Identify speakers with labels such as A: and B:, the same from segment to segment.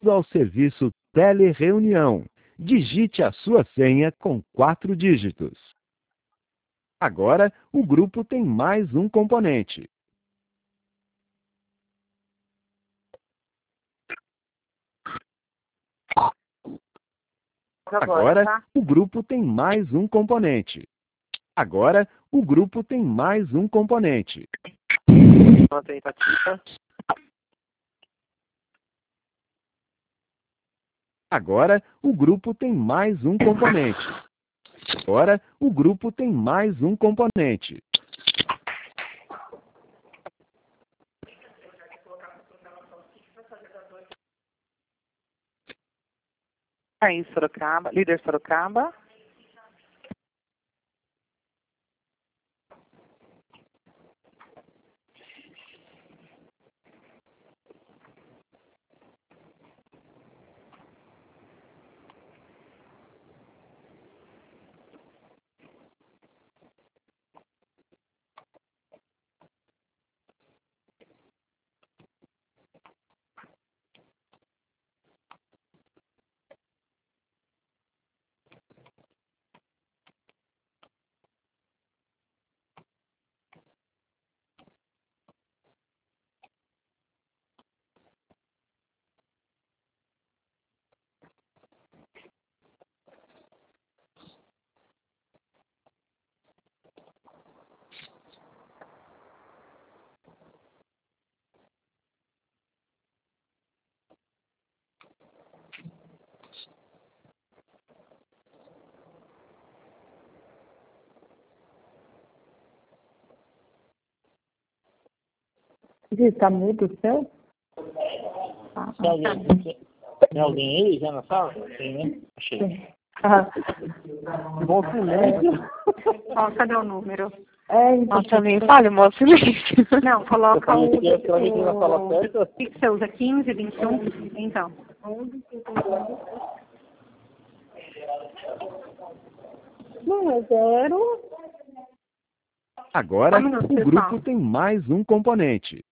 A: ao serviço Telereunião. Digite a sua senha com 4 dígitos. Agora, o grupo tem mais um componente. Agora, o grupo tem mais um componente. Agora, o grupo tem mais um componente.
B: Uma tentativa.
A: Agora, o grupo tem mais um componente. Agora, o grupo tem mais um componente.
B: Aí, Sorocaba, líder Sorocaba.
C: Está mudo o seu?
D: Tem alguém aí já na sala? Tem, né? Achei.
C: Bom silêncio.
E: Ó, cadê o número?
C: Nossa,
E: nem fale, moço silêncio. Não, coloca o...
D: na sala certa?
E: O que você usa? 15, 21? Então.
C: Não, é 0.
A: Agora,
E: minuto,
A: o
E: pessoal.
A: grupo tem mais um componente.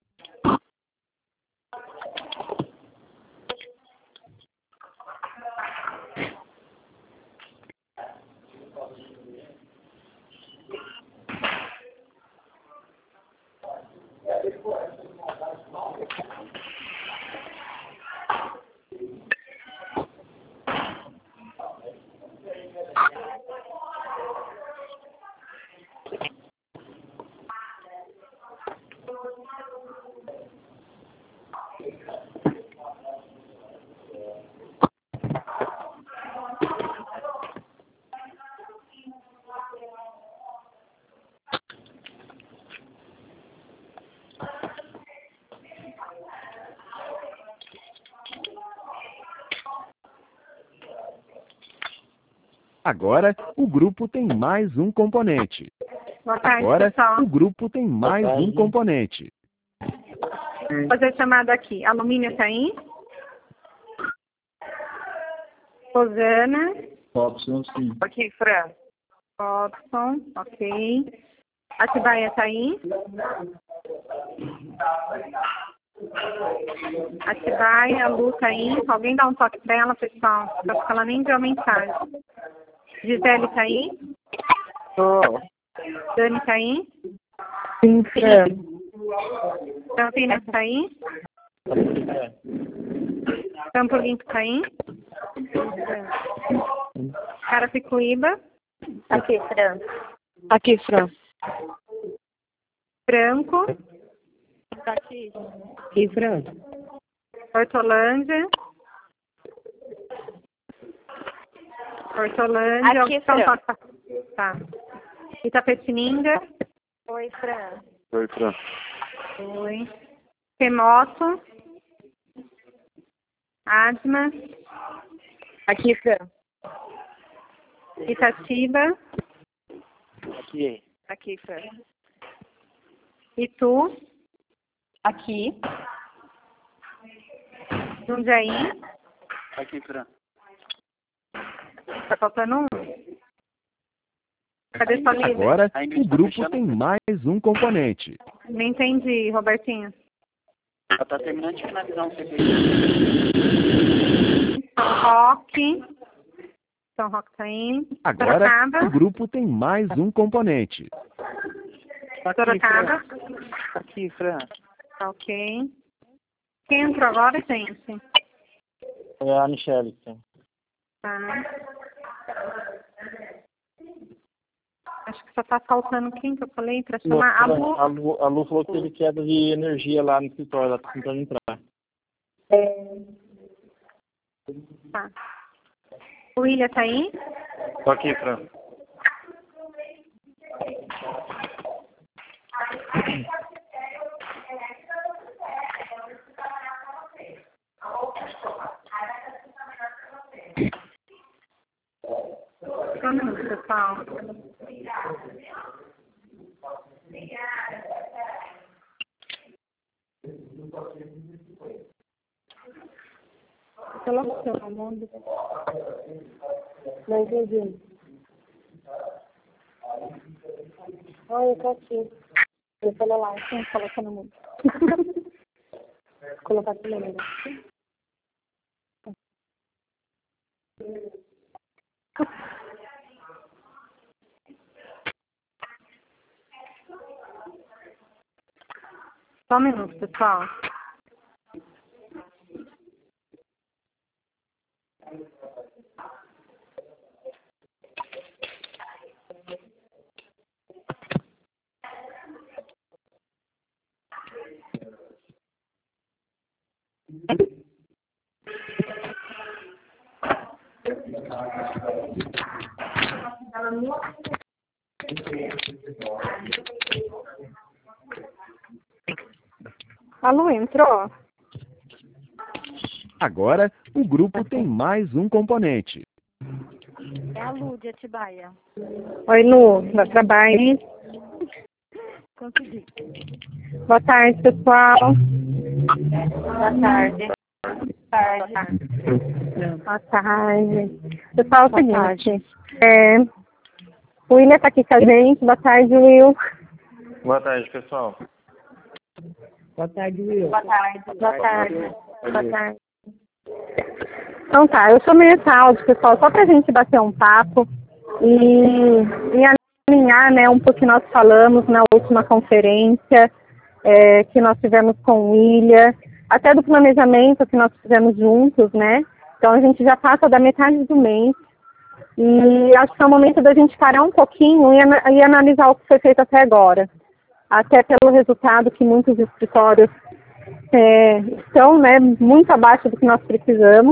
A: Agora, o grupo tem mais um componente.
E: Boa tarde,
A: Agora,
E: pessoal.
A: o grupo tem mais um componente.
E: Vou fazer chamada aqui. Alumínio tá aí? Rosana.
D: Robson, sim.
B: Aqui, Fran.
E: Robson, ok. Atibaia tá aí? Atibaia, Lu tá aí? Alguém dá um toque pra ela, pessoal? Acho que ela nem deu a mensagem. Gisele tá aí?
B: Tô.
E: Dani tá aí?
C: Sim, Fran.
E: Campinas tá aí? Campo Limpo tá aí? Carapicuíba?
C: Aqui, Fran.
E: Aqui, Fran. Franco?
C: Aqui, Fran.
E: Hortolândia? Hortolândia.
C: Aqui, Fran.
E: Tá. Itapetininga?
C: Oi, Fran.
B: Oi, Fran.
E: Oi. Remoto? Adma?
C: Aqui, Fran.
E: Itatiba?
B: Aqui.
C: Aqui, Fran.
E: Itu?
C: Aqui.
E: Jundiaí?
B: Aqui, Fran.
E: Tá faltando um? Cadê sua líder?
A: Agora, o grupo tem mais um componente.
E: Não entendi, Robertinho.
B: Ela tá terminando de finalizar um CPI.
E: Roque. São Roque tá aí.
A: Agora,
E: Sorocaba.
A: o grupo tem mais um componente.
E: Sorocaba.
B: Aqui, Fran.
E: Ok. Quem entrou agora, gente?
D: É a Michelle, sim.
E: Tá. Acho que só tá faltando quem que eu falei para chamar?
D: A Lu falou que teve queda de energia lá no escritório, ela tá tentando entrar.
E: Tá. O William tá aí?
D: Tô aqui, Fran.
E: Só um minuto, pessoal. Coloca o seu nome. Não entendi. Oi, eu tô aqui. Eu tô lá, sim, coloca no mundo. Colocar o número. Só um minuto, pessoal. Alô, entrou?
A: Agora, o grupo tem mais um componente.
C: É a Lu de Atibaia.
E: Oi, Lu. Boa trabalho.
C: Consegui.
E: Boa tarde, pessoal.
C: Boa tarde. Boa tarde.
E: Boa tarde. Pessoal, é o seguinte. O William tá aqui com a gente. Boa tarde, Will.
D: Boa tarde, pessoal.
C: Boa tarde.
E: Boa tarde. Boa tarde. Então tá, eu chamei esse áudio, pessoal, só pra gente bater um papo e alinhar, né, um pouco que nós falamos na última conferência que nós tivemos com o William, até do planejamento que nós fizemos juntos, né? Então a gente já passa da metade do mês e acho que é o momento da gente parar um pouquinho e analisar o que foi feito até agora. Até pelo resultado que muitos escritórios estão, né, muito abaixo do que nós precisamos.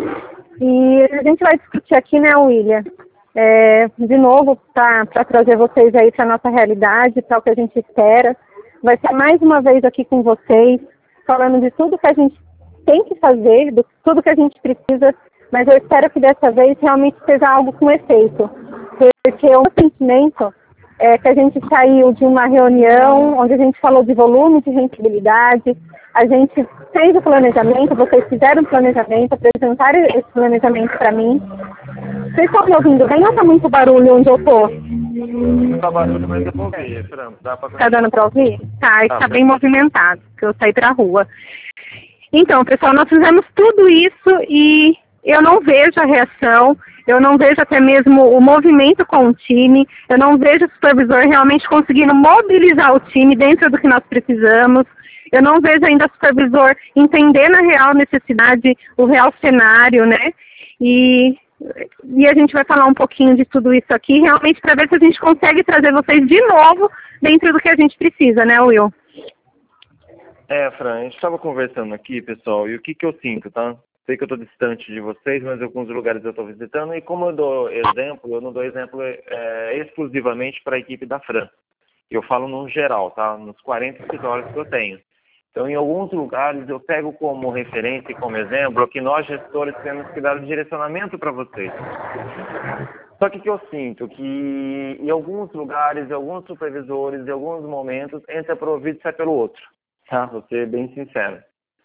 E: E a gente vai discutir aqui, né, William, de novo, para trazer vocês aí para a nossa realidade, para o que a gente espera. Vai ser mais uma vez aqui com vocês, falando de tudo que a gente tem que fazer, de tudo que a gente precisa, mas eu espero que dessa vez realmente seja algo com efeito. Porque o sentimento que a gente saiu de uma reunião onde a gente falou de volume, de rentabilidade, a gente fez o planejamento, vocês fizeram o planejamento, apresentaram esse planejamento para mim. Vocês estão me ouvindo bem ou está muito barulho onde eu estou?
D: Tá barulho, mas eu vou ouvir, Fran.
E: Tá dando para ouvir? Tá, está bem movimentado, porque eu saí para a rua. Então, pessoal, nós fizemos tudo isso e eu não vejo a reação, eu não vejo até mesmo o movimento com o time, eu não vejo o supervisor realmente conseguindo mobilizar o time dentro do que nós precisamos, eu não vejo ainda o supervisor entendendo a real necessidade, o real cenário, né? E a gente vai falar um pouquinho de tudo isso aqui, realmente para ver se a gente consegue trazer vocês de novo dentro do que a gente precisa, né, Will?
F: Fran, a gente estava conversando aqui, pessoal, e o que eu sinto, tá? Sei que eu estou distante de vocês, mas alguns lugares eu estou visitando, e como eu dou exemplo, eu não dou exemplo exclusivamente para a equipe da Fran. Eu falo no geral, tá? Nos 40 escritórios que eu tenho. Então, em alguns lugares, eu pego como referência e como exemplo que nós, gestores, temos que dar direcionamento para vocês. Só que eu sinto que em alguns lugares, alguns supervisores, em alguns momentos, entra para o ouvido e sai pelo outro. Tá? Vou ser bem sincero.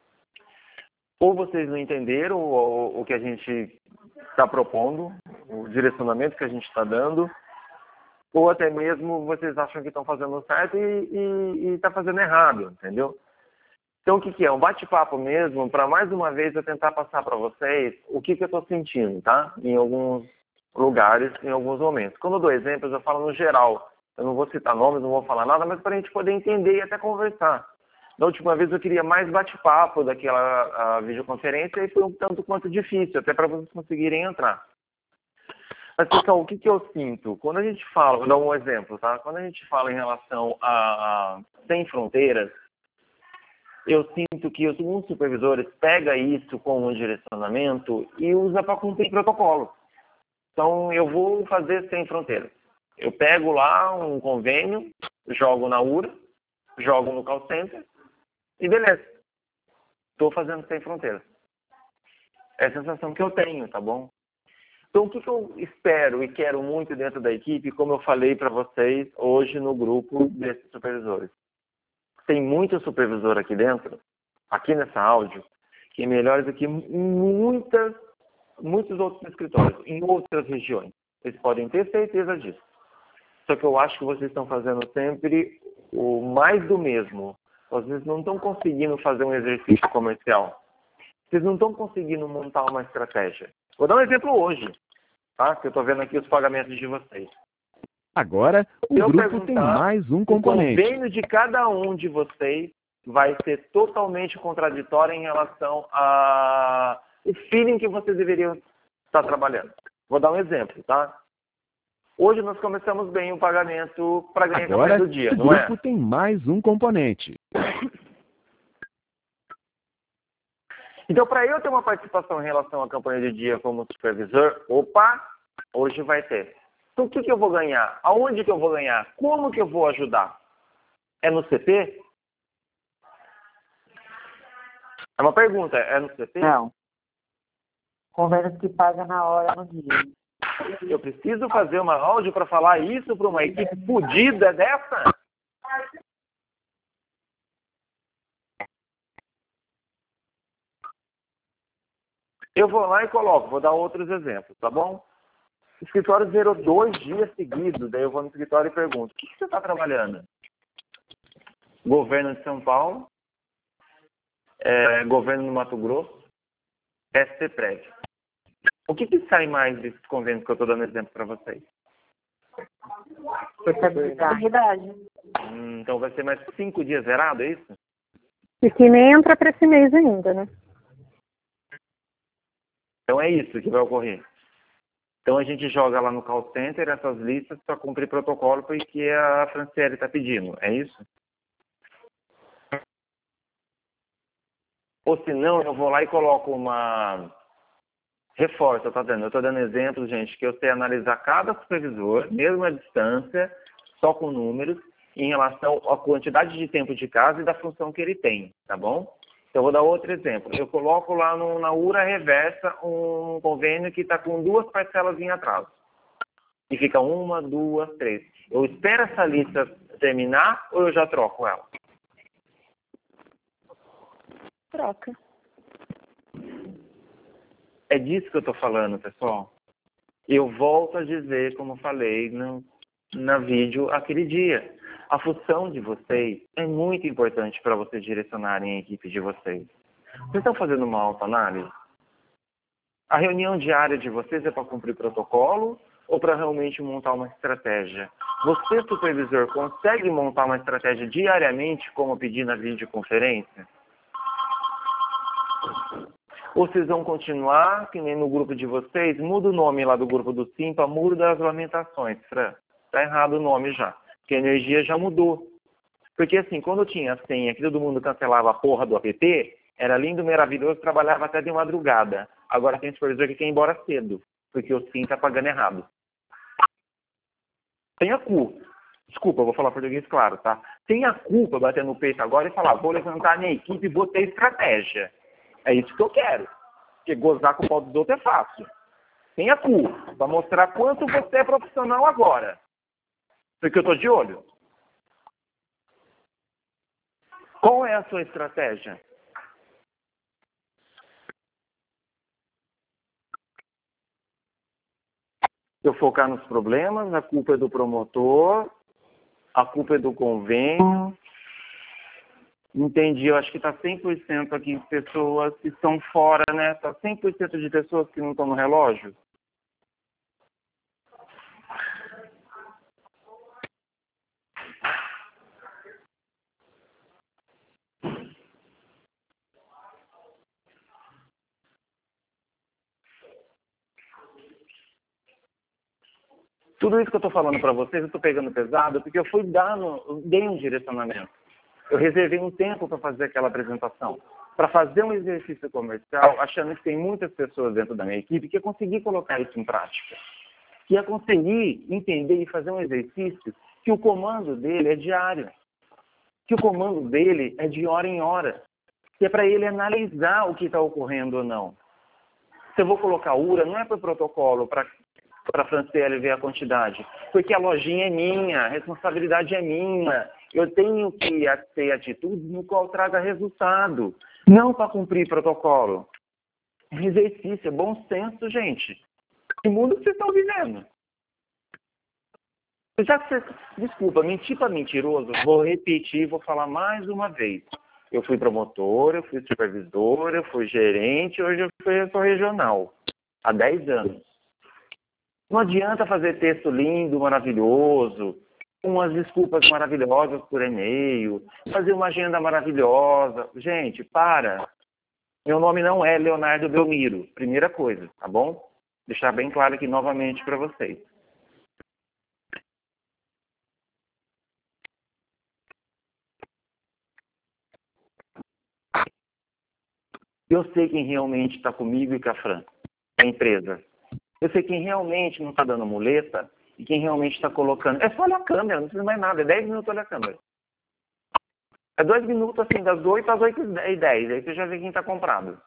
F: Ou vocês não entenderam o que a gente está propondo, o direcionamento que a gente está dando, ou até mesmo vocês acham que estão fazendo certo e está fazendo errado, entendeu? Então, o que, que é? Um bate-papo mesmo, para mais uma vez eu tentar passar para vocês o que, que eu estou sentindo, tá? Em alguns lugares, em alguns momentos. Quando eu dou exemplos, eu falo no geral. Eu não vou citar nomes, não vou falar nada, mas para a gente poder entender e até conversar. Da última vez eu queria mais bate-papo daquela videoconferência e foi um tanto quanto difícil, até para vocês conseguirem entrar. Mas, pessoal, o que, que eu sinto? Quando a gente fala, vou dar um exemplo, tá? Quando a gente fala em relação a Sem Fronteiras, eu sinto que alguns supervisores pegam isso como um direcionamento e usa para cumprir protocolo. Então, eu vou fazer Sem Fronteiras. Eu pego lá um convênio, jogo na URA, jogo no call center e beleza. Estou fazendo Sem Fronteiras. É a sensação que eu tenho, tá bom? Então, o que, que eu espero e quero muito dentro da equipe, como eu falei para vocês hoje no grupo desses supervisores? Tem muito supervisor aqui dentro, aqui nessa áudio, que é melhores do que muitos outros escritórios, em outras regiões. Vocês podem ter certeza disso. Só que eu acho que vocês estão fazendo sempre o mais do mesmo. Vocês não estão conseguindo fazer um exercício comercial. Vocês não estão conseguindo montar uma estratégia. Vou dar um exemplo hoje, tá? Que eu estou vendo aqui os pagamentos de vocês.
A: Agora, o grupo tem mais um componente.
F: O convênio de cada um de vocês vai ser totalmente contraditório em relação ao feeling que vocês deveriam estar trabalhando. Vou dar um exemplo, tá? Hoje nós começamos bem o pagamento para ganhar
A: Agora,
F: do dia,
A: o
F: não é?
A: grupo tem mais um componente.
F: Então, para eu ter uma participação em relação à campanha de dia como supervisor, hoje vai ter. Então, o que, que eu vou ganhar? Aonde que eu vou ganhar? Como que eu vou ajudar? É no CP? É uma pergunta, é no CP?
B: Não. Convênio que paga na hora, no dia.
F: Eu preciso fazer uma áudio para falar isso para uma equipe fodida dessa? Eu vou lá e coloco, vou dar outros exemplos, tá bom? O escritório zerou 2 dias seguidos, daí eu vou no escritório e pergunto, o que você está trabalhando? Governo de São Paulo, governo do Mato Grosso, SC Prédio. O que sai mais desses convênios que eu estou dando exemplo para vocês?
C: Verdade.
F: Então vai ser mais 5 dias zerado, é isso?
E: E que nem entra para esse mês ainda, né?
F: Então é isso que vai ocorrer. Então a gente joga lá no call center essas listas para cumprir protocolo porque a Franciele está pedindo, é isso? Ou se não, eu vou lá e coloco uma... Reforço, tá dando? Eu estou dando exemplos, gente, que eu sei analisar cada supervisor, mesmo à distância, só com números, em relação à quantidade de tempo de casa e da função que ele tem, tá bom? Então, eu vou dar outro exemplo. Eu coloco lá na URA reversa um convênio que está com 2 parcelas em atraso. E fica 1, 2, 3. Eu espero essa lista terminar ou eu já troco ela?
C: Troca.
F: É disso que eu estou falando, pessoal. Eu volto a dizer, como falei na vídeo aquele dia. A função de vocês é muito importante para vocês direcionarem a equipe de vocês. Vocês estão fazendo uma autoanálise? A reunião diária de vocês é para cumprir protocolo ou para realmente montar uma estratégia? Você, supervisor, consegue montar uma estratégia diariamente, como pedir na videoconferência? Ou vocês vão continuar, que nem no grupo de vocês, muda o nome lá do grupo do Simpa, Muro das Lamentações, Fran. Está errado o nome já, porque a energia já mudou. Porque assim, quando eu tinha a senha que todo mundo cancelava a porra do app, era lindo, maravilhoso, trabalhava até de madrugada. Agora tem supervisor que quer ir embora cedo, porque o SIM está pagando errado. Tem a culpa. Desculpa, eu vou falar português claro, tá? Tem a culpa bater no peito agora e falar, vou levantar a minha equipe e vou ter estratégia. É isso que eu quero. Porque gozar com o pau dos outros é fácil. Tem a culpa, para mostrar quanto você é profissional agora. Porque eu estou de olho. Qual é a sua estratégia? Eu focar nos problemas, a culpa é do promotor, a culpa é do convênio. Entendi, eu acho que está 100% aqui de pessoas que estão fora, né? Está 100% de pessoas que não estão no relógio. Tudo isso que eu estou falando para vocês, eu estou pegando pesado, porque eu dei um direcionamento. Eu reservei um tempo para fazer aquela apresentação, para fazer um exercício comercial, achando que tem muitas pessoas dentro da minha equipe que ia conseguir colocar isso em prática. Que ia conseguir entender e fazer um exercício que o comando dele é diário. Que o comando dele é de hora em hora. Que é para ele analisar o que está ocorrendo ou não. Se eu vou colocar URA, não é por protocolo, para a Franciele ver a quantidade. Porque a lojinha é minha, a responsabilidade é minha. Eu tenho que ter atitudes no qual traga resultado. Não para cumprir protocolo. É exercício, é bom senso, gente. Que mundo que vocês estão vivendo? Já que vocês... Desculpa, mentir para mentiroso, vou repetir e vou falar mais uma vez. Eu fui promotor, eu fui supervisor, eu fui gerente, hoje eu sou regional. Há 10 anos. Não adianta fazer texto lindo, maravilhoso, umas desculpas maravilhosas por e-mail, fazer uma agenda maravilhosa. Gente, para. Meu nome não é Leonardo Belmiro. Primeira coisa, tá bom? Deixar bem claro aqui novamente para vocês. Eu sei quem realmente está comigo e com a Fran, a empresa. Eu sei quem realmente não está dando muleta e quem realmente está colocando. É só olhar a câmera, não precisa mais nada. É 10 minutos olhar a câmera. É 2 minutos, assim, das 8 às 8h10. Aí você já vê quem está comprado.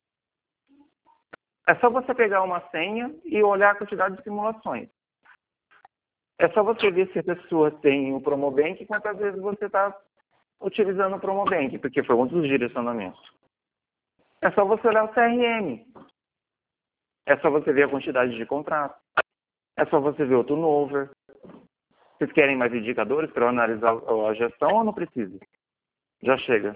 F: É só você pegar uma senha e olhar a quantidade de simulações. É só você ver se a pessoa tem o Promobank e quantas vezes você está utilizando o Promobank, porque foi um dos direcionamentos. É só você olhar o CRM. É só você ver a quantidade de contratos. É só você ver o turnover. Vocês querem mais indicadores para eu analisar a gestão ou não precisa? Já chega.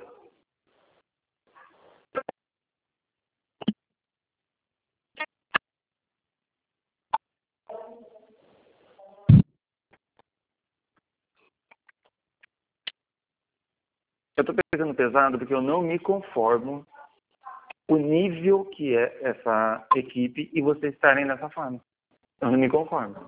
F: Eu estou pegando pesado porque eu não me conformo o nível que é essa equipe e vocês estarem nessa forma. Eu não me conformo.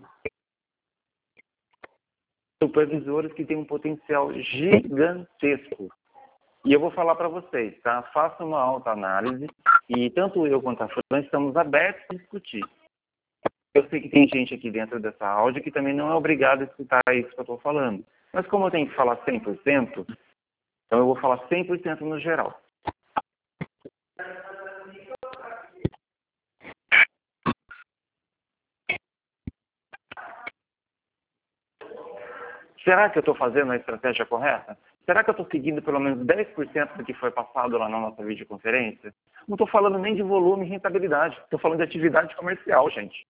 F: Supervisores que têm um potencial gigantesco. E eu vou falar para vocês, tá? Faça uma autoanálise e tanto eu quanto a Fran estamos abertos a discutir. Eu sei que tem gente aqui dentro dessa áudio que também não é obrigado a escutar isso que eu estou falando. Mas como eu tenho que falar 100%, então eu vou falar 100% no geral. Será que eu estou fazendo a estratégia correta? Será que eu estou seguindo pelo menos 10% do que foi passado lá na nossa videoconferência? Não estou falando nem de volume e rentabilidade. Estou falando de atividade comercial, gente.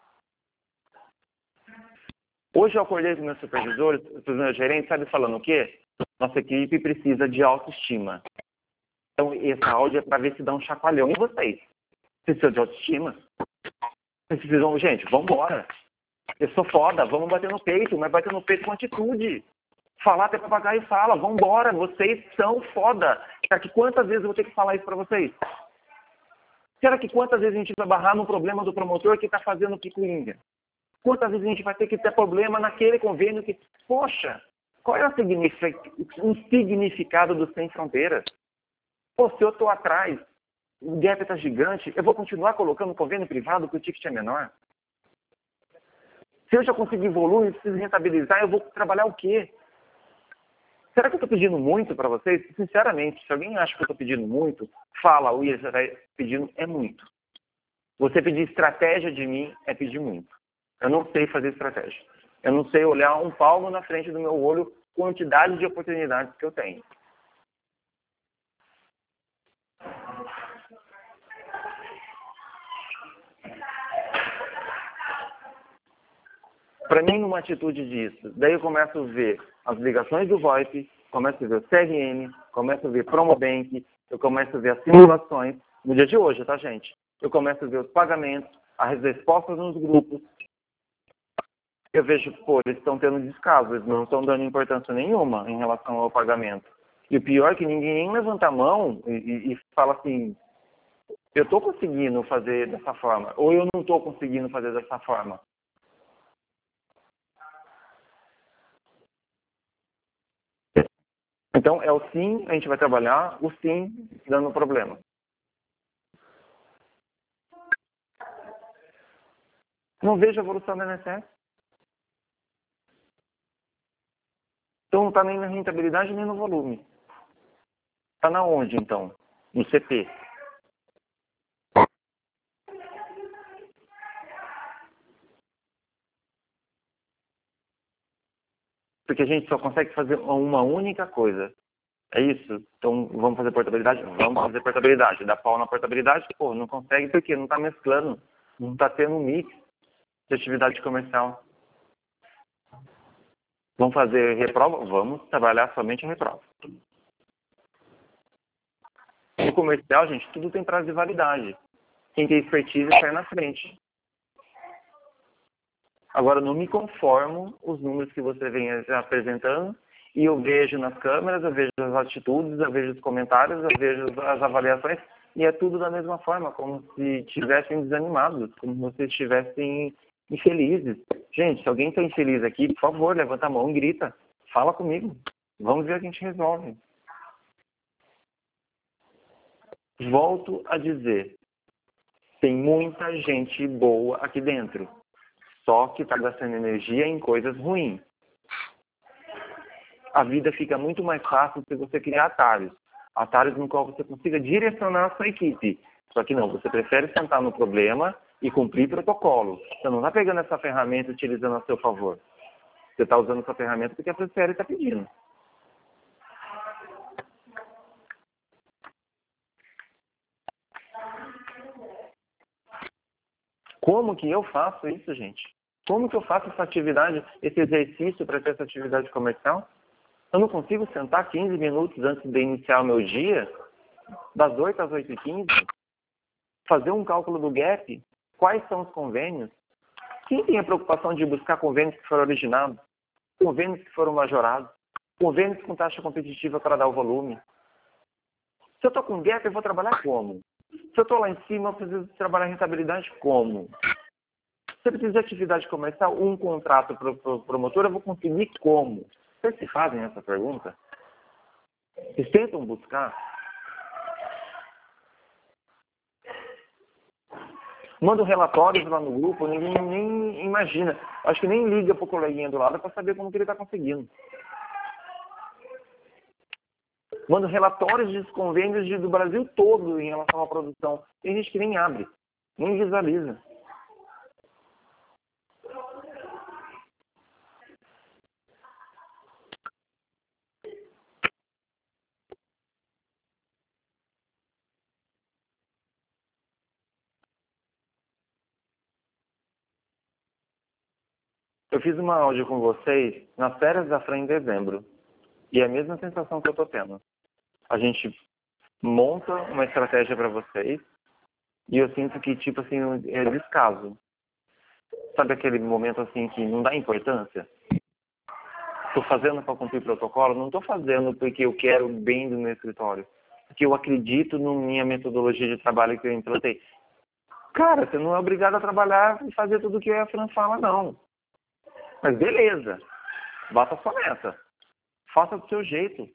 F: Hoje eu acordei com meus supervisores, com os meus gerentes, sabe falando o quê? Nossa equipe precisa de autoestima. Então, esse áudio é para ver se dá um chacoalhão em vocês. Precisa de autoestima? Vocês precisam, gente, vamos embora. Eu sou foda, vamos bater no peito, mas bater no peito com atitude. Falar até papagaio e fala, vamos embora, vocês são foda. Será que quantas vezes eu vou ter que falar isso para vocês? Será que quantas vezes a gente vai barrar no problema do promotor que está fazendo picuinha? Quantas vezes a gente vai ter que ter problema naquele convênio que... Poxa, qual é o significado do Sem Fronteiras? Pô, se eu estou atrás, o gap está gigante, eu vou continuar colocando convênio privado porque o ticket é menor? Se eu já consegui volume, preciso rentabilizar, eu vou trabalhar o quê? Será que eu estou pedindo muito para vocês? Sinceramente, se alguém acha que eu estou pedindo muito, fala, o William, você está pedindo é muito. Você pedir estratégia de mim é pedir muito. Eu não sei fazer estratégia. Eu não sei olhar um palmo na frente do meu olho, quantidade de oportunidades que eu tenho. Para mim, numa atitude disso, daí eu começo a ver as ligações do VoIP, começo a ver o CRM, começo a ver Promobank, eu começo a ver as simulações, no dia de hoje, tá, gente? Eu começo a ver os pagamentos, as respostas nos grupos. Eu vejo, pô, eles estão tendo descaso, eles não estão dando importância nenhuma em relação ao pagamento. E o pior é que ninguém nem levanta a mão e fala assim, eu estou conseguindo fazer dessa forma, ou eu não estou conseguindo fazer dessa forma. Então, é o sim, a gente vai trabalhar, o sim dando problema. Não vejo evolução da INSS. Então, não está nem na rentabilidade, nem no volume. Está na onde, então? No CP. Porque a gente só consegue fazer uma única coisa. É isso? Então, vamos fazer portabilidade? Vamos fazer portabilidade. Dá pau na portabilidade? Pô, não consegue porque não está mesclando. Não está tendo um mix de atividade comercial. Vamos fazer reprova? Vamos trabalhar somente a reprova. No comercial, gente, tudo tem prazo de validade. Quem tem expertise sai na frente. Agora, não me conformo os números que você vem apresentando e eu vejo nas câmeras, eu vejo as atitudes, eu vejo os comentários, eu vejo as avaliações e é tudo da mesma forma, como se estivessem desanimados, como se estivessem infelizes. Gente, se alguém está infeliz aqui, por favor, levanta a mão e grita. Fala comigo. Vamos ver o que a gente resolve. Volto a dizer, tem muita gente boa aqui dentro. Só que está gastando energia em coisas ruins. A vida fica muito mais fácil se você criar atalhos. Atalhos no qual você consiga direcionar a sua equipe. Só que não, você prefere sentar no problema e cumprir protocolo. Você não está pegando essa ferramenta e utilizando a seu favor. Você está usando essa ferramenta porque a PCL está pedindo. Como que eu faço isso, gente? Como que eu faço essa atividade, esse exercício para ter essa atividade comercial? Eu não consigo sentar 15 minutos antes de iniciar o meu dia, das 8 às 8h15, fazer um cálculo do gap, quais são os convênios? Quem tem a preocupação de buscar convênios que foram originados, convênios que foram majorados, convênios com taxa competitiva para dar o volume? Se eu estou com gap, eu vou trabalhar como? Se eu estou lá em cima, eu preciso trabalhar rentabilidade como? Se eu preciso de atividade comercial, um contrato para o promotor, eu vou conseguir como? Vocês se fazem essa pergunta? Vocês tentam buscar? Manda relatórios lá no grupo, ninguém nem imagina. Acho que nem liga para o coleguinha do lado para saber como que ele está conseguindo. Manda relatórios de convênios do Brasil todo em relação à produção. Tem gente que nem abre, nem visualiza. Eu fiz uma áudio com vocês nas férias da Fran em dezembro. E é a mesma sensação que eu estou tendo. A gente monta uma estratégia para vocês e eu sinto que, tipo assim, é descaso. Sabe aquele momento assim que não dá importância? Estou fazendo para cumprir protocolo? Não estou fazendo porque eu quero o bem do meu escritório. Porque eu acredito na minha metodologia de trabalho que eu implantei. Cara, você não é obrigado a trabalhar e fazer tudo o que a Fran fala, não. Mas beleza, bata sua meta. Faça do seu jeito.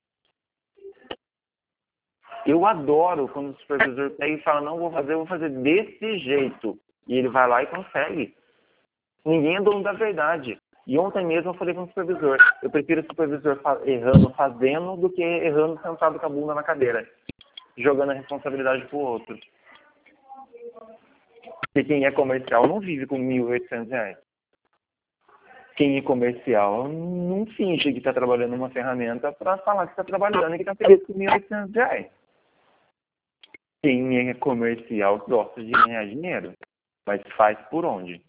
F: Eu adoro quando o supervisor pega e fala, não vou fazer, eu vou fazer desse jeito. E ele vai lá e consegue. Ninguém é dono da verdade. E ontem mesmo eu falei com o supervisor, eu prefiro o supervisor errando fazendo do que errando sentado com a bunda na cadeira. Jogando a responsabilidade pro outro. Porque quem é comercial não vive com R$1.800. Quem é comercial não finge que está trabalhando uma ferramenta para falar que está trabalhando e que está feliz com R$1.800. Quem é comercial gosta de ganhar dinheiro, mas faz por onde?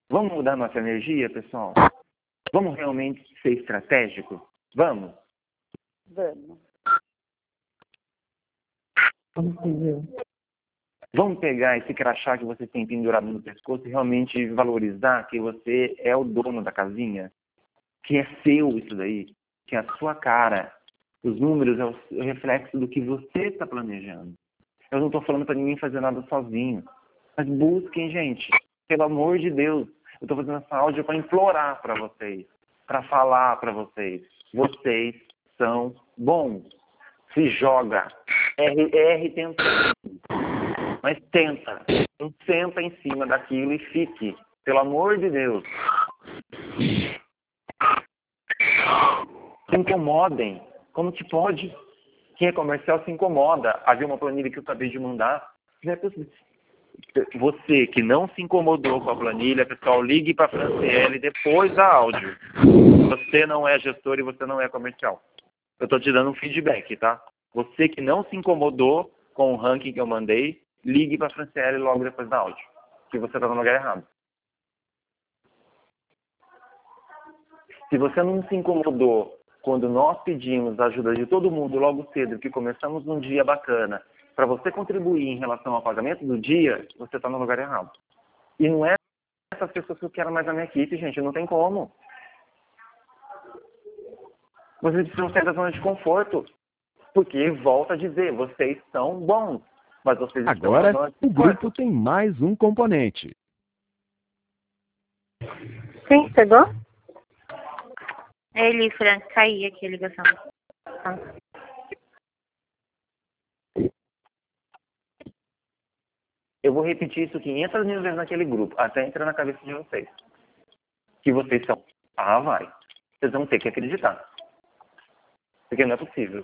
F: Vamos mudar nossa energia, pessoal? Vamos realmente ser estratégico? Vamos?
B: Vamos.
F: Vamos pegar esse crachá que você tem pendurado no pescoço e realmente valorizar que você é o dono da casinha? Que é seu isso daí? Que é a sua cara. Os números é o reflexo do que você está planejando. Eu não estou falando para ninguém fazer nada sozinho. Mas busquem, gente. Pelo amor de Deus. Eu estou fazendo essa áudio para implorar para vocês. Para falar para vocês. Vocês são bons. Se joga. R tentando. Mas tenta. Não senta em cima daquilo e fique. Pelo amor de Deus. Se incomodem. Como que pode? Quem é comercial se incomoda. Havia uma planilha que eu acabei de mandar. Você que não se incomodou com a planilha, pessoal, ligue para a Franciele depois da áudio. Você não é gestor e você não é comercial. Eu estou te dando um feedback, tá? Você que não se incomodou com o ranking que eu mandei, ligue para a Franciele logo depois da áudio. Que você está no lugar errado. Se você não se incomodou quando nós pedimos a ajuda de todo mundo logo cedo, que começamos num dia bacana, para você contribuir em relação ao pagamento do dia, você está no lugar errado. E não é essas pessoas que eu quero mais na minha equipe, gente, não tem como. Vocês precisam sair da zona de conforto. Porque, volto a dizer, vocês são bons. Mas vocês estão na
A: Agora,
F: zona de
A: o
F: conforto.
A: grupo tem mais um componente.
E: Sim, chegou?
C: Ele, Fran, caiu aqui a ligação.
F: Eu vou repetir isso 500 mil vezes naquele grupo, até entrar na cabeça de vocês. Que vocês são. Ah, vai. Vocês vão ter que acreditar. Porque não é possível.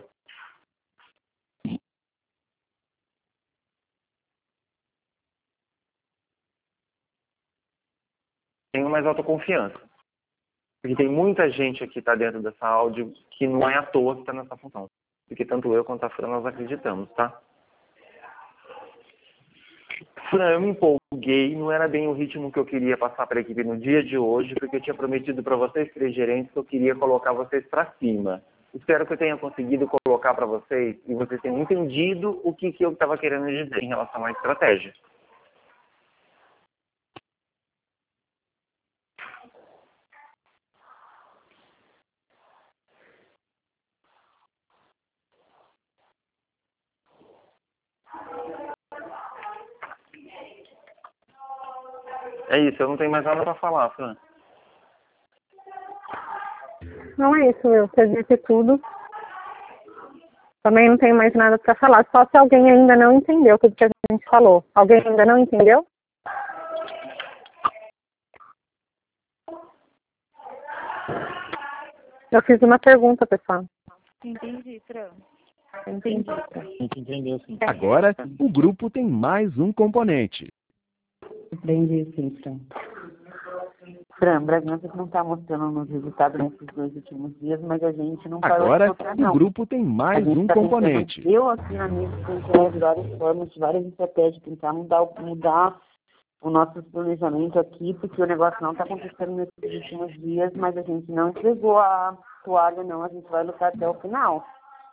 F: Tenho mais autoconfiança. Porque tem muita gente aqui que está dentro dessa áudio que não é à toa que está nessa função. Porque tanto eu quanto a Fran nós acreditamos, tá? Fran, eu me empolguei, não era bem o ritmo que eu queria passar para a equipe no dia de hoje, porque eu tinha prometido para vocês, 3 gerentes, que eu queria colocar vocês para cima. Espero que eu tenha conseguido colocar para vocês e vocês tenham entendido o que eu estava querendo dizer em relação à estratégia. É isso, eu não tenho mais nada para falar, Fran.
E: Não é isso, Will. Você disse tudo. Também não tenho mais nada para falar. Só se alguém ainda não entendeu tudo que a gente falou. Alguém ainda não entendeu? Eu fiz uma pergunta, pessoal.
C: Entendi, Fran. Entendi.
D: A gente entendeu, sim.
A: Agora, o grupo tem mais um componente.
B: Entendi, sim, Fran. Fran, Bragança não está mostrando nos resultados nesses 2 últimos dias, mas a gente não parou
A: Agora,
B: de tocar, não.
A: o grupo tem mais
B: A gente
A: um
B: tá
A: componente.
B: tentando, eu, aqui na minha tentando de várias formas, de várias estratégias, tentar mudar o nosso planejamento aqui, porque o negócio não está acontecendo nesses últimos dias, mas a gente não entregou a toalha, não. A gente vai lutar até o final.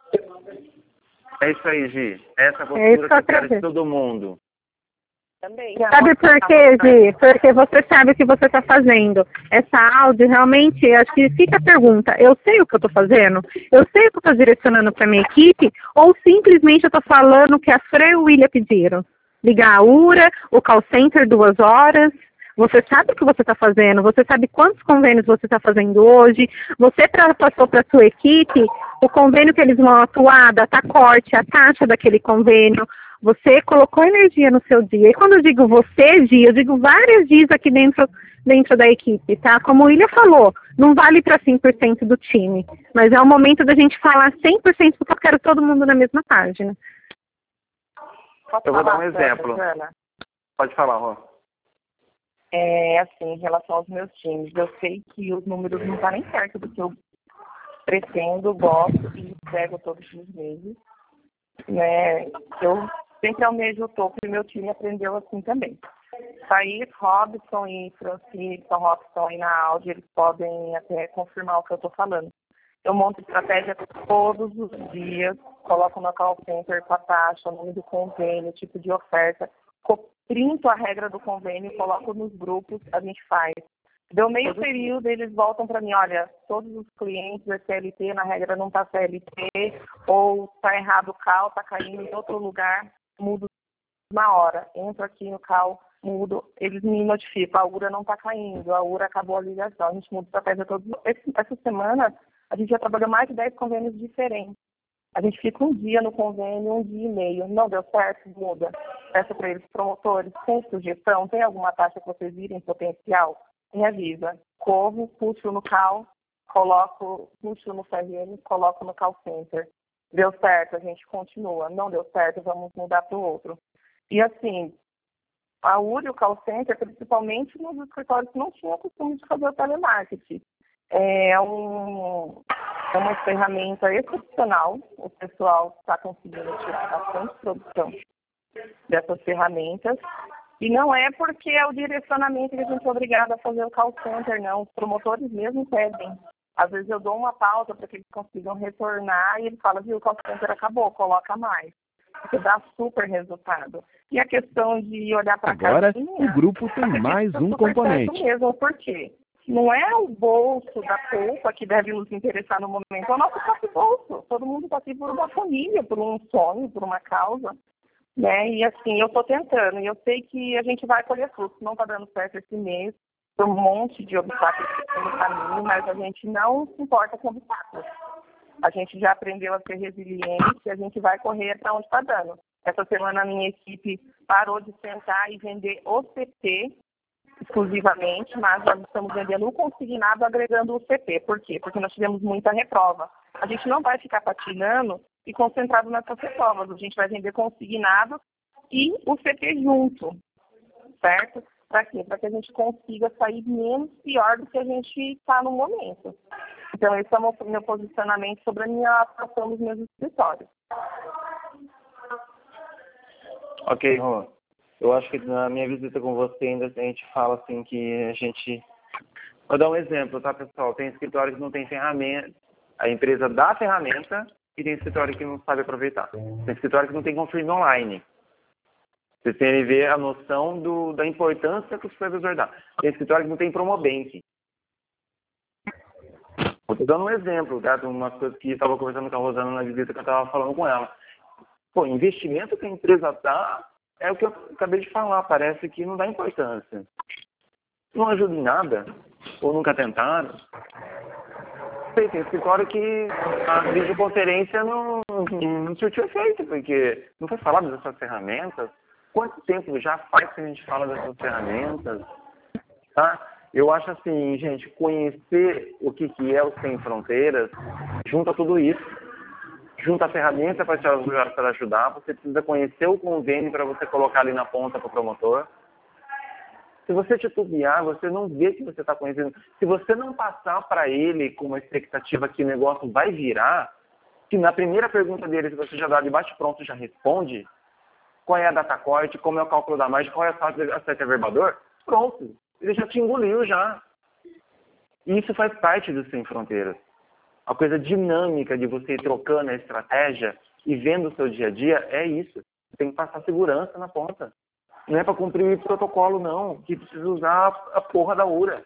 F: É isso aí, Gi. Essa postura
E: É isso
F: que eu
E: que eu
F: quero de
E: acredito.
F: todo mundo.
C: Também.
E: Sabe por quê, Gi? Porque você sabe o que você está fazendo. Essa áudio, realmente, acho que fica a pergunta. Eu sei o que eu estou fazendo? Eu sei o que eu estou direcionando para minha equipe? Ou simplesmente eu estou falando o que a Fran e o William pediram? Ligar a URA, o call center 2 horas. Você sabe o que você está fazendo, você sabe quantos convênios você está fazendo hoje, você passou para a sua equipe o convênio que eles vão atuar, data corte, a taxa daquele convênio, você colocou energia no seu dia. E quando eu digo você, Gi, eu digo várias Gis aqui dentro da equipe, tá? Como o William falou, não vale para 100% do time, mas é o momento da gente falar 100% porque eu quero todo mundo na mesma página.
F: Eu vou dar um exemplo. Pode falar, Rô.
G: Assim, em relação aos meus times, eu sei que os números não estão nem perto do que eu pretendo, gosto e entrego todos os meses, né? Eu sempre almejo o topo e meu time aprendeu assim também. Thaís, Robson e Francisco, Robson aí na áudio, eles podem até confirmar o que eu estou falando. Eu monto estratégia todos os dias, coloco no call center com a taxa, o nome do convênio, tipo de oferta, printo a regra do convênio, coloco nos grupos, a gente faz. Deu meio período, eles voltam para mim, olha, todos os clientes é CLT, na regra não está CLT, ou está errado o CAL, está caindo em outro lugar, mudo na hora. Entro aqui no CAL, mudo, eles me notificam, a URA não está caindo, a URA acabou a ligação, a gente muda estratégia todos. Essa semana, a gente já trabalhou mais de 10 convênios diferentes. A gente fica um dia no convênio, um dia e meio. Não deu certo? Muda. Peço para eles, promotores, tem sugestão? Tem alguma taxa que vocês virem potencial? Me avisa. Corro, puxo no CAL, puxo no CRM, coloco no call center. Deu certo, a gente continua. Não deu certo, vamos mudar para o outro. E assim, a URA e o call center, principalmente nos escritórios que não tinham costume de fazer o telemarketing. É uma ferramenta excepcional. O pessoal está conseguindo tirar bastante produção dessas ferramentas. E não é porque é o direcionamento que a gente é obrigado a fazer o call center, não. Os promotores mesmo pedem. Às vezes eu dou uma pausa para que eles consigam retornar e ele fala, viu, o call center acabou, coloca mais. Isso dá super resultado. E a questão de olhar para cá...
A: Agora, o grupo tem mais um componente.
G: Mesmo, por quê? Não é o bolso da polpa que deve nos interessar no momento, é o nosso próprio bolso. Todo mundo está aqui por uma família, por um sonho, por uma causa. Né? E assim, eu estou tentando, e eu sei que a gente vai colher frutos. Não está dando certo esse mês, por um monte de obstáculos que tem no caminho, mas a gente não se importa com obstáculos. A gente já aprendeu a ser resiliente e a gente vai correr para onde está dando. Essa semana a minha equipe parou de sentar e vender o CT exclusivamente, mas nós estamos vendendo o consignado agregando o CP. Por quê? Porque nós tivemos muita reprova. A gente não vai ficar patinando e concentrado nessas reprovas. A gente vai vender consignado e o CP junto, certo? Para quê? Para que a gente consiga sair menos pior do que a gente está no momento. Então, esse é o meu posicionamento sobre a minha atuação nos meus escritórios.
F: Ok, Rô. Eu acho que na minha visita com você ainda a gente fala assim que a gente... Vou dar um exemplo, tá, pessoal? Tem escritório que não tem ferramenta, a empresa dá a ferramenta e tem escritório que não sabe aproveitar. Tem escritório que não tem confirme online. Vocês têm que ver a noção da importância que o supervisor dá. Tem escritório que não tem Promobank. Estou dando um exemplo, tá? De umas coisas que eu estava conversando com a Rosana na visita que eu estava falando com ela. Pô, investimento que a empresa dá é o que eu acabei de falar, parece que não dá importância. Não ajuda em nada, ou nunca tentaram. Tem escritório que a videoconferência não surtiu efeito, porque não foi falado dessas ferramentas. Quanto tempo já faz que a gente fala dessas ferramentas? Tá? Eu acho assim, gente, conhecer o que é o Sem Fronteiras, junta tudo isso. Junta a ferramenta para te ajudar, você precisa conhecer o convênio para você colocar ali na ponta para o promotor. Se você titubear, você não vê que você está conhecendo. Se você não passar para ele com uma expectativa que o negócio vai virar, que na primeira pergunta dele, se você já dá de bate-pronto, já responde, qual é a data corte, como é o cálculo da margem, qual é a sete averbador, pronto, ele já te engoliu já. E isso faz parte do Sem Fronteiras. A coisa dinâmica de você ir trocando a estratégia e vendo o seu dia a dia é isso. Você tem que passar segurança na ponta. Não é para cumprir o protocolo, não. Que precisa usar a porra da URA.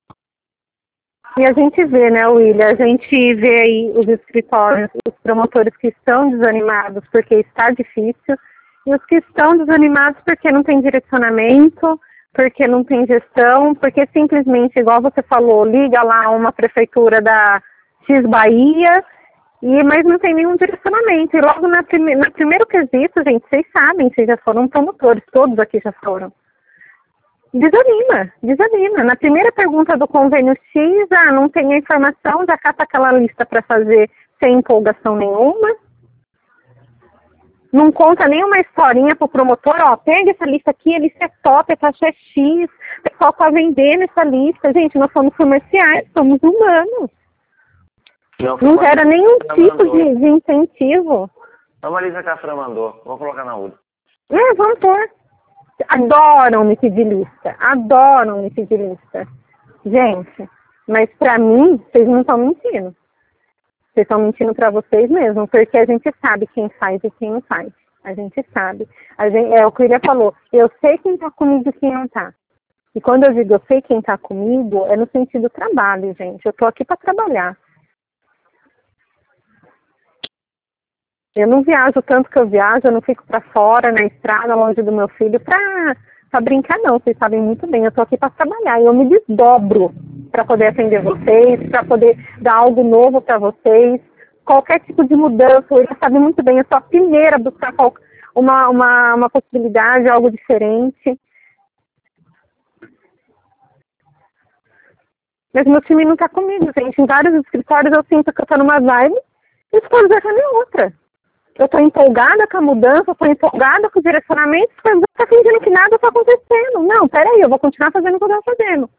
E: E a gente vê, né, William? A gente vê aí os escritórios, os promotores que estão desanimados porque está difícil e os que estão desanimados porque não tem direcionamento, porque não tem gestão, porque simplesmente, igual você falou, liga lá uma prefeitura da X Bahia, mas não tem nenhum direcionamento. E logo no primeiro quesito, gente, vocês sabem, vocês já foram promotores, todos aqui já foram. Desanima. Na primeira pergunta do convênio X, não tem a informação, já cata aquela lista para fazer sem empolgação nenhuma. Não conta nenhuma historinha pro promotor, pega essa lista aqui, a lista é top, a taxa é X, o pessoal tá vendendo essa lista. Gente, nós somos comerciais, somos humanos. Não gera nenhum tipo de incentivo.
F: A Marisa Cafra mandou. Vou colocar na URA.
E: Vamos pôr. adoram me pedir lista. Adoram me pedir lista. Gente, mas pra mim, vocês não estão mentindo. Vocês estão mentindo pra vocês mesmos, porque a gente sabe quem faz e quem não faz. A gente sabe. É o que o William falou. Eu sei quem tá comigo e quem não tá. E quando eu digo eu sei quem tá comigo, é no sentido trabalho, gente. Eu tô aqui pra trabalhar. Eu não viajo tanto que eu viajo, eu não fico pra fora, na estrada, longe do meu filho, pra brincar, não. Vocês sabem muito bem, eu tô aqui pra trabalhar. E eu me desdobro para poder atender vocês, para poder dar algo novo para vocês. Qualquer tipo de mudança, ele sabe muito bem, eu sou a primeira a buscar uma possibilidade, algo diferente. Mas meu time não está comigo, gente. Em vários escritórios eu sinto que eu estou numa vibe e os coisas já nem outra. Eu estou empolgada com a mudança, eu estou empolgada com o direcionamento, mas eu estou fingindo que nada está acontecendo. Não, peraí, eu vou continuar fazendo o que eu estou fazendo.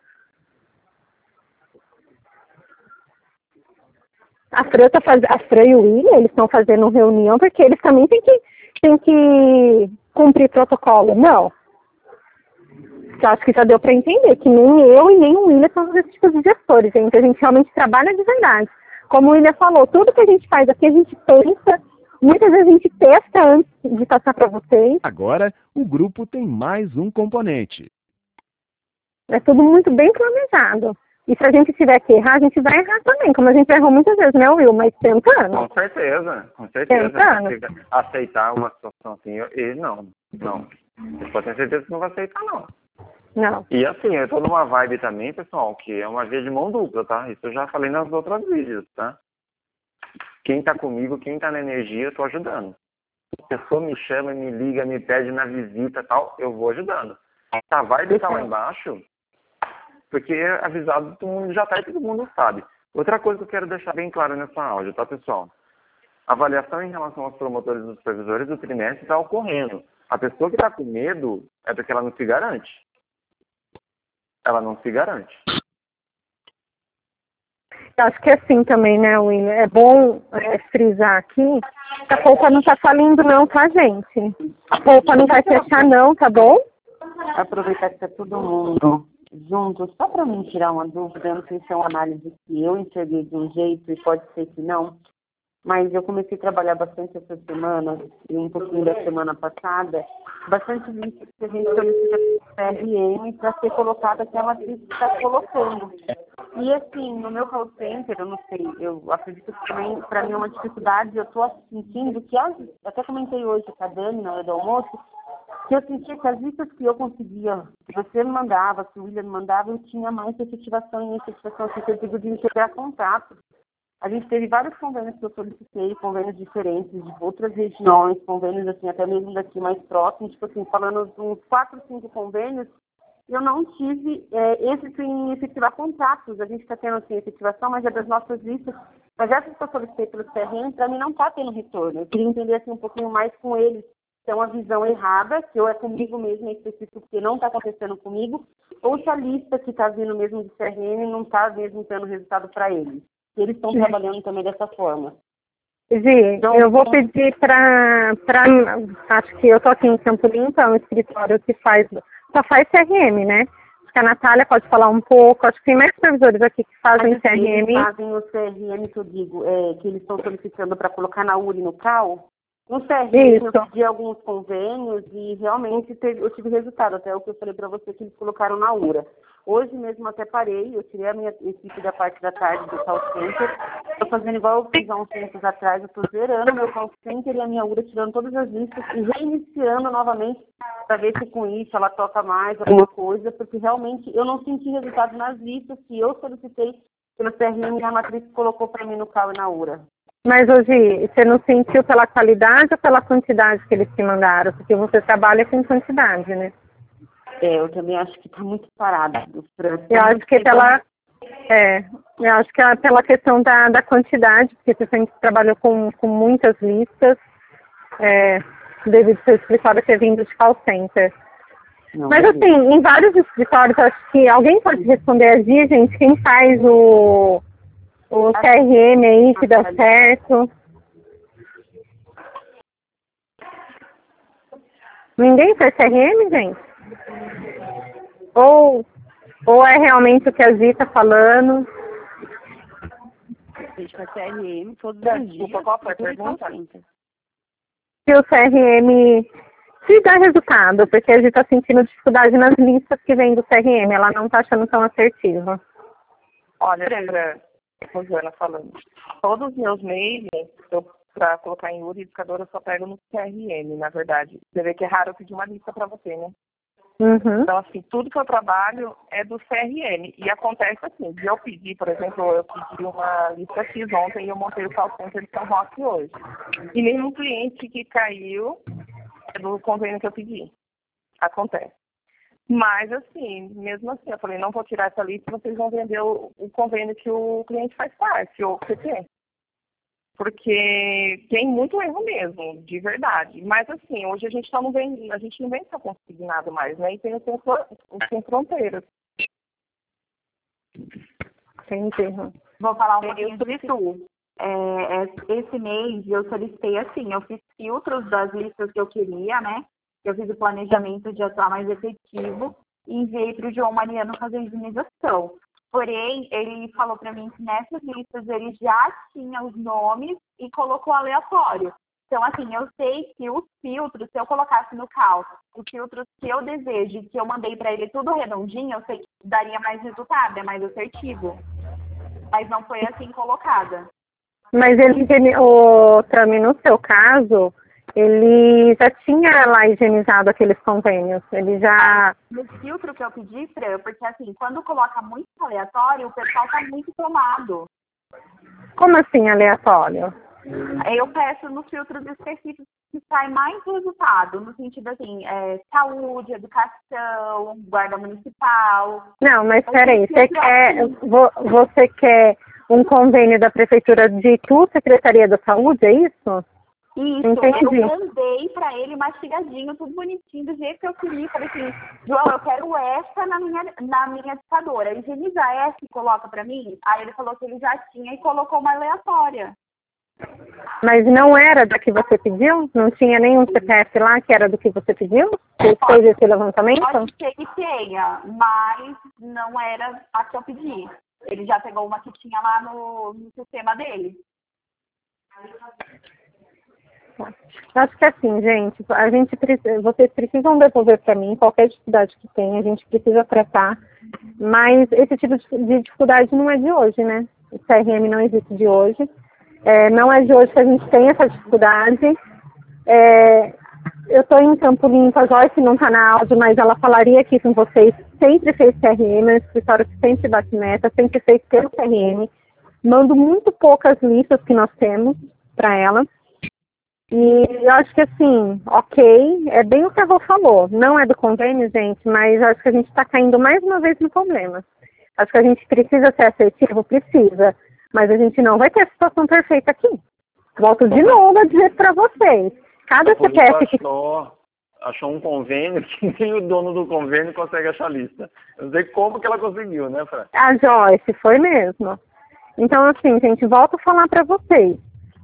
E: A Fran e o William, eles estão fazendo reunião porque eles também têm que cumprir protocolo. Não. Eu acho que já deu para entender que nem eu e nem o William são esses tipos de gestores, gente. A gente realmente trabalha de verdade. Como o William falou, tudo que a gente faz aqui, a gente pensa, muitas vezes a gente testa antes de passar para vocês.
A: Agora, o grupo tem mais um componente.
E: É tudo muito bem planejado. E se a gente tiver que errar, a gente vai errar também, como a gente errou muitas vezes, né, Will? Mas tentando.
F: Com certeza, com certeza.
E: Tentando.
F: Aceitar uma situação assim, não. Você pode ter certeza que não vai aceitar, não.
E: Não.
F: E assim, eu tô numa vibe também, pessoal, que é uma via de mão dupla, tá? Isso eu já falei nas outras vídeos, tá? Quem tá comigo, quem tá na energia, eu tô ajudando. Se a pessoa me chama, me liga, me pede na visita e tal, eu vou ajudando. A vibe tá lá embaixo, porque avisado todo mundo já tá e todo mundo sabe. Outra coisa que eu quero deixar bem claro nessa áudio, tá, pessoal? A avaliação em relação aos promotores e dos supervisores do trimestre está ocorrendo. A pessoa que está com medo é porque ela não se garante. Ela não se garante.
E: Eu acho que é assim também, né, William? É bom frisar aqui que a polpa não tá falindo não, tá, gente? A polpa não vai fechar não, tá bom?
B: Aproveitar que tá todo mundo junto, só para mim tirar uma dúvida, eu não sei se é uma análise que eu enxerguei de um jeito e pode ser que não, mas eu comecei a trabalhar bastante essa semana e um pouquinho da semana passada, bastante lista que a gente solicita CRM para ser colocada aquela que está colocando. E assim, no meu call center, eu não sei, eu acredito que também para mim é uma dificuldade, eu estou sentindo que, até comentei hoje com a Dani na hora do almoço, que eu sentia que as listas que eu conseguia, que você me mandava, que o William me mandava, eu tinha mais efetivação e efetivação, assim, que eu digo de integrar contratos. A gente teve vários convênios que eu solicitei, convênios diferentes de outras regiões, convênios assim, até mesmo daqui mais próximos, tipo assim, falando de uns 4, 5 convênios, eu não tive êxito em efetivar contratos. A gente está tendo assim, efetivação, mas é das nossas listas. Mas essas que eu solicitei pelo CRM, para mim não está tendo retorno. Eu queria entender assim, um pouquinho mais com eles. Se é uma visão errada, se eu é comigo mesmo em específico, porque não está acontecendo comigo, ou se a lista que está vindo mesmo do CRM não está mesmo tendo resultado para eles. Eles estão trabalhando também dessa forma.
E: Gi, então, eu vou pedir para acho que eu estou aqui em Campo Limpo, é um escritório que só faz CRM, né? Acho que a Natália pode falar um pouco, acho que tem mais supervisores aqui que fazem CRM.
B: Eles fazem o CRM que eu digo, que eles estão solicitando para colocar na URI e no CAL. No CRM eu pedi alguns convênios e realmente eu tive resultado, até o que eu falei para você que eles colocaram na URA. Hoje mesmo até parei, eu tirei a minha equipe da parte da tarde do call center. Estou fazendo igual eu fiz há uns tempos atrás, eu estou zerando meu call center e a minha URA, tirando todas as listas e reiniciando novamente para ver se com isso ela toca mais alguma coisa, porque realmente eu não senti resultado nas listas que eu solicitei pelo CRM e a matriz colocou para mim no CAL e na URA.
E: Mas hoje, você não sentiu pela qualidade ou pela quantidade que eles te mandaram? Porque você trabalha com quantidade, né?
B: Eu também acho que está muito parado.
E: Eu acho que eu acho que é pela questão da quantidade, porque você sempre trabalhou com muitas listas, devido ao seu escritório ter vindo de call center. Não, mas assim, em vários escritórios, acho que alguém pode responder a Gi, gente, quem faz o CRM aí, que dá certo. Ninguém faz CRM, gente? Ou é realmente o que a Gi está falando?
B: Gente, com a CRM, todos os dias.
G: Desculpa, qual foi a pergunta?
E: Se o CRM se dá resultado, porque a Gi está sentindo dificuldade nas listas que vem do CRM, ela não está achando tão assertiva.
G: Olha, Rosana falando, todos os meus mails, para colocar em usificador, eu só pego no CRM, na verdade. Você vê que é raro eu pedir uma lista para você, né?
E: Uhum.
G: Então, assim, tudo que eu trabalho é do CRM. E acontece assim, de eu pedir, por exemplo, eu pedi uma lista X ontem e eu montei o call center de São Roque hoje. E nenhum cliente que caiu é do convênio que eu pedi. Acontece. Mas, assim, mesmo assim, eu falei, não vou tirar essa lista, vocês vão vender o convênio que o cliente faz parte, ou o CT. Porque tem muito erro mesmo, de verdade. Mas, assim, hoje a gente não vem só consignado mais, né? E tem o sem fronteiras.
E: Entendi.
C: Vou falar um pouquinho sobre tu. Esse mês eu solicitei assim, eu fiz filtros das listas que eu queria, né? Eu fiz o planejamento de atuar mais efetivo e enviei para o João Mariano fazer a higienização. Porém, ele falou para mim que nessas listas ele já tinha os nomes e colocou aleatório. Então, assim, eu sei que os filtros, se eu colocasse no caos, os filtros que eu desejo, que eu mandei para ele tudo redondinho, eu sei que daria mais resultado, é mais assertivo. Mas não foi assim colocada.
E: Mas o Tami, no seu caso, ele já tinha lá higienizado aqueles convênios. Ele já...
C: No filtro que eu pedi, Fran, porque assim, quando coloca muito aleatório, o pessoal tá muito tomado.
E: Como assim aleatório?
C: Eu peço nos filtros específicos que sai mais resultado, no sentido assim, saúde, educação, guarda municipal.
E: Não, mas peraí, você quer um convênio da Prefeitura de Itu, Secretaria da Saúde, é isso?
C: Isso,
E: entendi.
C: Eu mandei pra ele mastigadinho, tudo bonitinho, do jeito que eu queria. Falei assim, João, eu quero essa na minha ditadora. Higieniza essa e coloca pra mim. Aí ele falou que ele já tinha e colocou uma aleatória.
E: Mas não era da que você pediu? Não tinha nenhum CPF lá que era do que você pediu? Você fez esse levantamento?
C: Pode ser que tenha, mas não era a que eu pedi. Ele já pegou uma que tinha lá no sistema dele.
E: Acho que assim, gente, vocês precisam devolver para mim qualquer dificuldade que tenha, a gente precisa tratar, mas esse tipo de dificuldade não é de hoje, né? O CRM não existe de hoje, não é de hoje que a gente tem essa dificuldade. Eu estou em Campo Limpo, a Joyce não está na áudio, mas ela falaria aqui com vocês, sempre fez CRM, é um escritório que sempre bate meta, sempre fez pelo CRM, mando muito poucas listas que nós temos para ela. E eu acho que assim, ok, é bem o que a Rô falou, não é do convênio, gente, mas acho que a gente está caindo mais uma vez no problema. Acho que a gente precisa ser assertivo, precisa, mas a gente não vai ter a situação perfeita aqui. Volto de novo a dizer para vocês, cada CPF que...
F: Achou um convênio que nem o dono do convênio consegue achar a lista. Eu não sei como que ela conseguiu, né, Fran?
E: A Joyce, foi mesmo. Então, assim, gente, volto a falar para vocês.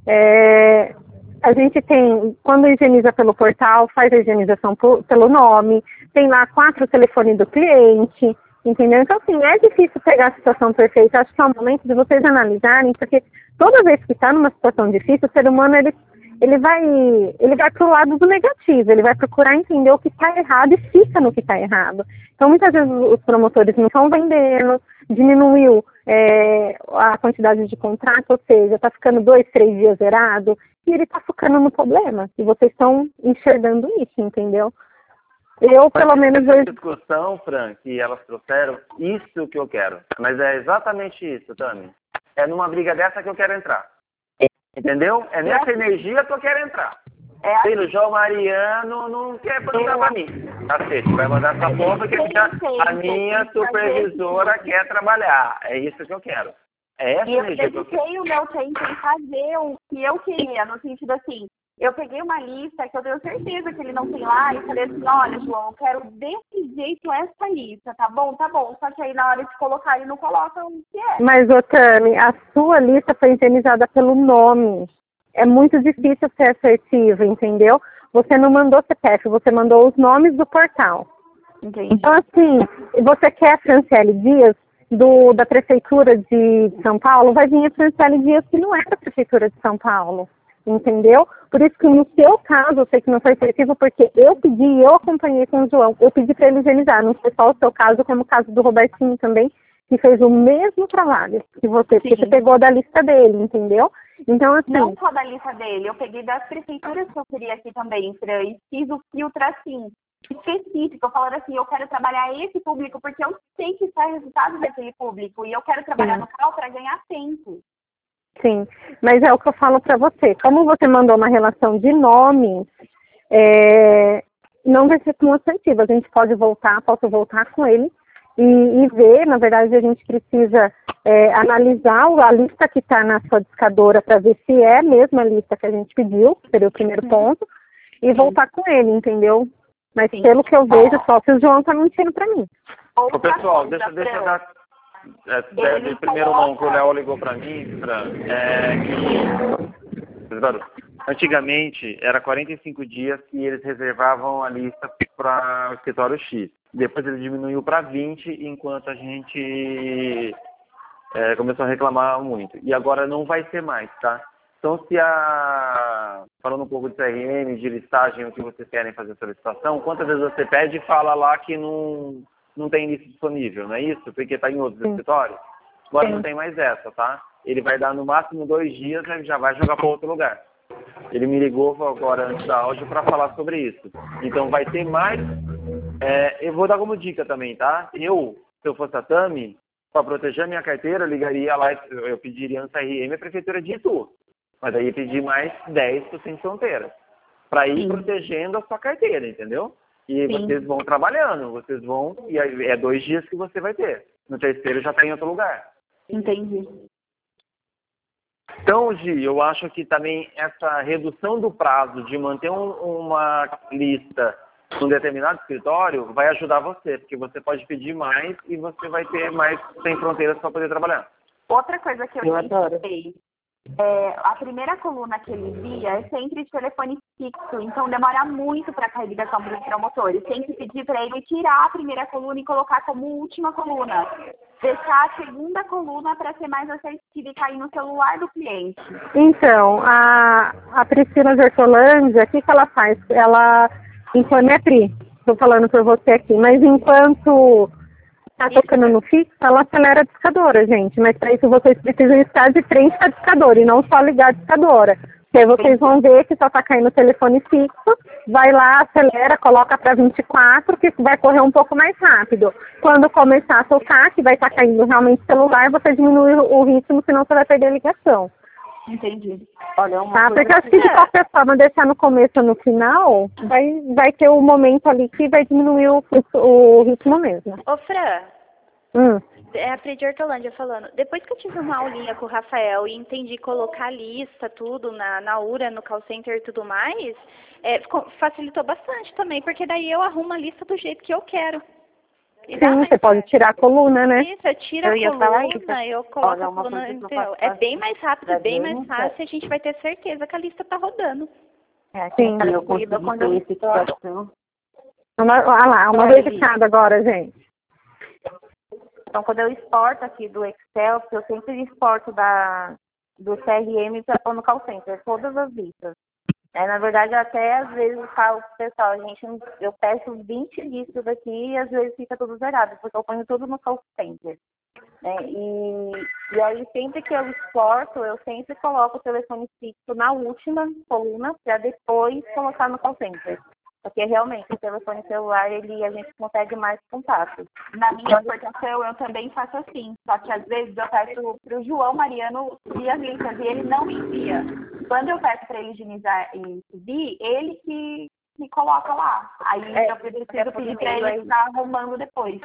E: A gente tem, quando higieniza pelo portal, faz a higienização pelo nome, tem lá 4 telefones do cliente, entendeu? Então, assim, é difícil pegar a situação perfeita. Acho que é o momento de vocês analisarem, porque toda vez que está numa situação difícil, o ser humano, ele vai pro lado do negativo, ele vai procurar entender o que está errado e fica no que está errado. Então, muitas vezes os promotores não estão vendendo, diminuiu a quantidade de contrato, ou seja, está ficando 2, 3 dias zerado, e ele está focando no problema. E vocês estão enxergando isso, entendeu? Eu, pelo menos...
F: Essa discussão, Fran, que elas trouxeram, isso que eu quero. Mas é exatamente isso, Tami. É numa briga dessa que eu quero entrar. Entendeu? É nessa energia que eu quero entrar. O João Mariano não quer mandar pra mim. Cacete, vai mandar essa porra que a minha supervisora quer trabalhar. É isso que eu quero. É essa energia que eu quero.
C: Eu dediquei o meu tempo em fazer o que eu queria, no sentido assim, eu peguei uma lista que eu tenho certeza que ele não tem lá e falei assim, olha, João, eu quero desse jeito essa lista, tá bom? Tá bom. Só que aí na hora de colocar, ele não coloca o que é.
E: Mas, Tami, a sua lista foi higienizada pelo nome. É muito difícil ser assertivo, entendeu? Você não mandou CPF, você mandou os nomes do portal.
C: Entendi.
E: Então, assim, você quer a Franciele Dias da Prefeitura de São Paulo? Vai vir a Franciele Dias que não é da Prefeitura de São Paulo, entendeu? Por isso que no seu caso, eu sei que não foi efetivo, porque eu acompanhei com o João, eu pedi para ele higienizar, não foi só o seu caso, como o caso do Robertinho também, que fez o mesmo trabalho que você, porque você pegou da lista dele, entendeu? Então, assim...
C: Não só da lista dele, eu peguei das prefeituras que eu queria aqui também, Fran, e fiz o filtro assim, específico, falando assim, eu quero trabalhar esse público porque eu sei que sai resultado daquele público e eu quero trabalhar no CAL para ganhar tempo.
E: Sim, mas é o que eu falo para você. Como você mandou uma relação de nomes, não vai ser tão assertiva. A gente pode posso voltar com ele e ver. Na verdade, a gente precisa analisar a lista que está na sua discadora para ver se é mesmo a lista que a gente pediu, que seria o primeiro ponto, e voltar com ele, entendeu? Mas pelo que eu vejo, só que o João está mentindo para mim.
F: Ô, pessoal, deixa eu dar... de primeiro mão que o Léo ligou para mim, antigamente era 45 dias que eles reservavam a lista para o escritório X. Depois ele diminuiu para 20, enquanto a gente começou a reclamar muito. E agora não vai ser mais, tá? Então, falando um pouco de CRM, de listagem, o que vocês querem fazer a solicitação, quantas vezes você pede e fala lá que não tem lista disponível, não é isso? Porque está em outros escritórios. Agora não tem mais essa, tá? Ele vai dar no máximo 2 dias e já vai jogar para outro lugar. Ele me ligou agora antes da áudio para falar sobre isso. Então vai ter mais... eu vou dar como dica também, tá? Se eu fosse a Tami, para proteger a minha carteira, eu ligaria lá, eu pediria no CRM a Prefeitura de Itu. Mas aí pedir mais 10 para o Sem Fronteiras. Para ir protegendo a sua carteira, entendeu? E vocês vão trabalhando, vocês vão, e é 2 dias que você vai ter. No terceiro já está em outro lugar.
C: Entendi.
F: Então, Gi, eu acho que também essa redução do prazo de manter uma lista num determinado escritório vai ajudar você, porque você pode pedir mais e você vai ter mais Sem Fronteiras para poder trabalhar.
C: Outra coisa que eu pensei, a primeira coluna que ele via é sempre de telefone fixo, então demora muito para cair ligação para os promotores. Tem que pedir para ele tirar a primeira coluna e colocar como última coluna. Deixar a segunda coluna para ser mais assertiva e cair no celular do cliente.
E: Então, a Priscila de Hortolândia, o que ela faz? Ela, né, Pri? Estou falando por você aqui, mas enquanto está tocando no fixo, ela acelera a discadora, gente. Mas para isso vocês precisam estar de frente à discadora e não só ligar a discadora. Porque aí vocês vão ver que só está caindo o telefone fixo, vai lá, acelera, coloca para 24, que vai correr um pouco mais rápido. Quando começar a tocar, que vai estar caindo realmente o celular, você diminui o ritmo, senão você vai perder a ligação.
C: Entendi.
B: Olha,
E: Porque acho que de qualquer forma, deixar no começo ou no final, vai ter um momento ali que vai diminuir o ritmo mesmo.
H: Ô, Fran, é a Pri de Hortolândia falando. Depois que eu tive uma aulinha com o Rafael e entendi colocar a lista, tudo, na URA, no call center e tudo mais, facilitou bastante também, porque daí eu arrumo a lista do jeito que eu quero.
E: Sim, você pode tirar a coluna, né?
H: Isso, eu tiro a coluna, eu coloco a coluna, entendeu? É bem mais rápido, bem mais fácil, e a gente vai ter certeza que a lista tá rodando.
E: Sim,
B: eu consigo quando eu situação.
E: Uma vez de cada agora, gente.
C: Então, quando eu exporto aqui do Excel, porque eu sempre exporto do CRM para pôr no call center, todas as listas. Na verdade, até às vezes eu falo pro pessoal, eu peço 20 listas aqui e às vezes fica tudo zerado, porque eu ponho tudo no call center. E aí, sempre que eu exporto, eu sempre coloco o telefone fixo na última coluna para depois colocar no call center. Porque realmente o telefone celular, a gente consegue mais contato. Na minha exportação, eu também faço assim. Só que às vezes eu peço para o João Mariano subir as listas e ele não me envia. Quando eu peço para ele higienizar e subir, ele que coloca lá. Aí eu preciso pedir para ele estar arrumando depois.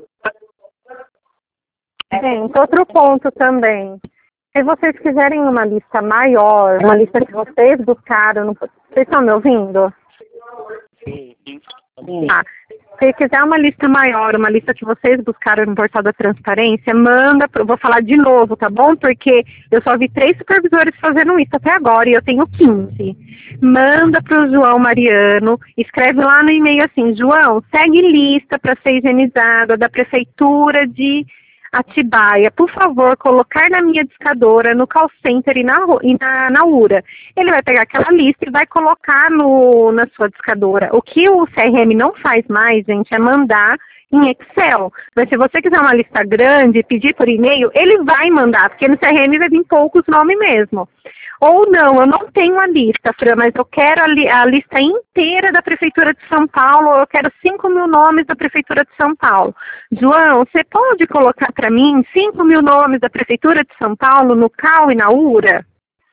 E: Gente, outro ponto também. Se vocês quiserem uma lista maior, uma lista que vocês buscaram, vocês estão me ouvindo?
D: Sim.
E: Se quiser uma lista maior, uma lista que vocês buscaram no portal da transparência, manda, vou falar de novo, tá bom? Porque eu só vi 3 supervisores fazendo isso até agora e eu tenho 15. Manda para o João Mariano, escreve lá no e-mail assim, João, segue lista para ser higienizada da Prefeitura de Atibaia, por favor, colocar na minha discadora, no call center e na URA. Ele vai pegar aquela lista e vai colocar na sua discadora. O que o CRM não faz mais, gente, é mandar em Excel. Mas se você quiser uma lista grande e pedir por e-mail, ele vai mandar, porque no CRM vai vir poucos nomes mesmo. Ou não, eu não tenho a lista, Fran, mas eu quero a lista inteira da Prefeitura de São Paulo, eu quero 5.000 nomes da Prefeitura de São Paulo. João, você pode colocar para mim 5.000 nomes da Prefeitura de São Paulo no CAU e na URA?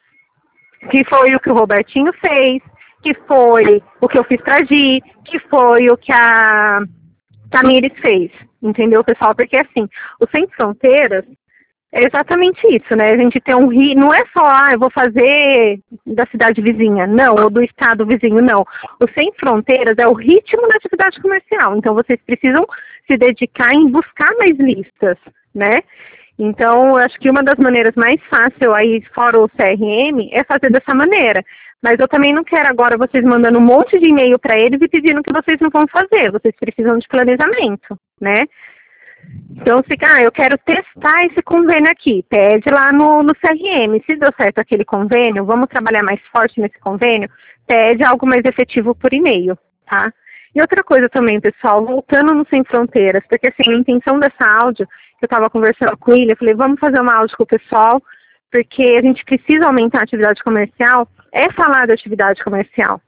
E: Que foi o que o Robertinho fez, que foi o que eu fiz para a Gi, que foi o que a Tamires fez, entendeu, pessoal? Porque assim, o Sem Fronteiras é exatamente isso, né? A gente tem não é só, eu vou fazer da cidade vizinha, não, ou do estado vizinho, não. O Sem Fronteiras é o ritmo da atividade comercial, então vocês precisam se dedicar em buscar mais listas, né? Então, eu acho que uma das maneiras mais fáceis aí, fora o CRM, é fazer dessa maneira. Mas eu também não quero agora vocês mandando um monte de e-mail para eles e pedindo que vocês não vão fazer, vocês precisam de planejamento, né? Então, eu quero testar esse convênio aqui, pede lá no CRM, se deu certo aquele convênio, vamos trabalhar mais forte nesse convênio, pede algo mais efetivo por e-mail, tá? E outra coisa também, pessoal, voltando no Sem Fronteiras, porque assim, a intenção dessa áudio, eu estava conversando com ele, eu falei, vamos fazer uma áudio com o pessoal, porque a gente precisa aumentar a atividade comercial, é falar da atividade comercial.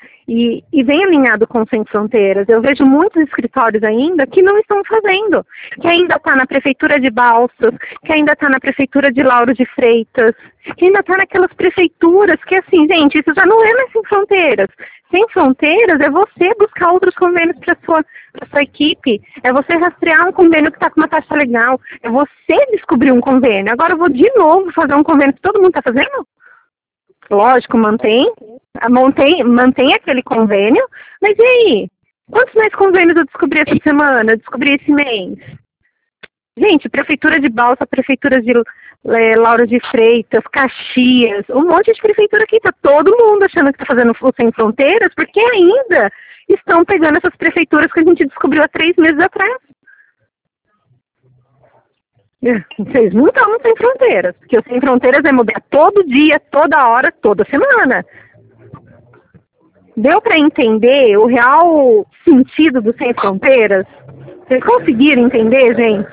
E: E vem alinhado com o Sem Fronteiras. Eu vejo muitos escritórios ainda que não estão fazendo, que ainda está na Prefeitura de Balsas, que ainda está na Prefeitura de Lauro de Freitas, que ainda está naquelas prefeituras que, assim, gente, isso já não é mais Sem Fronteiras. Sem Fronteiras é você buscar outros convênios para sua equipe, é você rastrear um convênio que está com uma taxa legal, é você descobrir um convênio. Agora eu vou de novo fazer um convênio que todo mundo está fazendo? Lógico, mantém aquele convênio, mas e aí? Quantos mais convênios eu descobri essa semana, eu descobri esse mês? Gente, Prefeitura de Balsa, Prefeitura de Lauro de Freitas, Caxias, um monte de prefeitura aqui, tá todo mundo achando que tá fazendo o Sem Fronteiras, porque ainda estão pegando essas prefeituras que a gente descobriu há 3 meses atrás. Vocês não estão no Sem Fronteiras, porque o Sem Fronteiras é mudar todo dia, toda hora, toda semana. Deu para entender o real sentido do Sem Fronteiras? Vocês conseguiram entender, gente?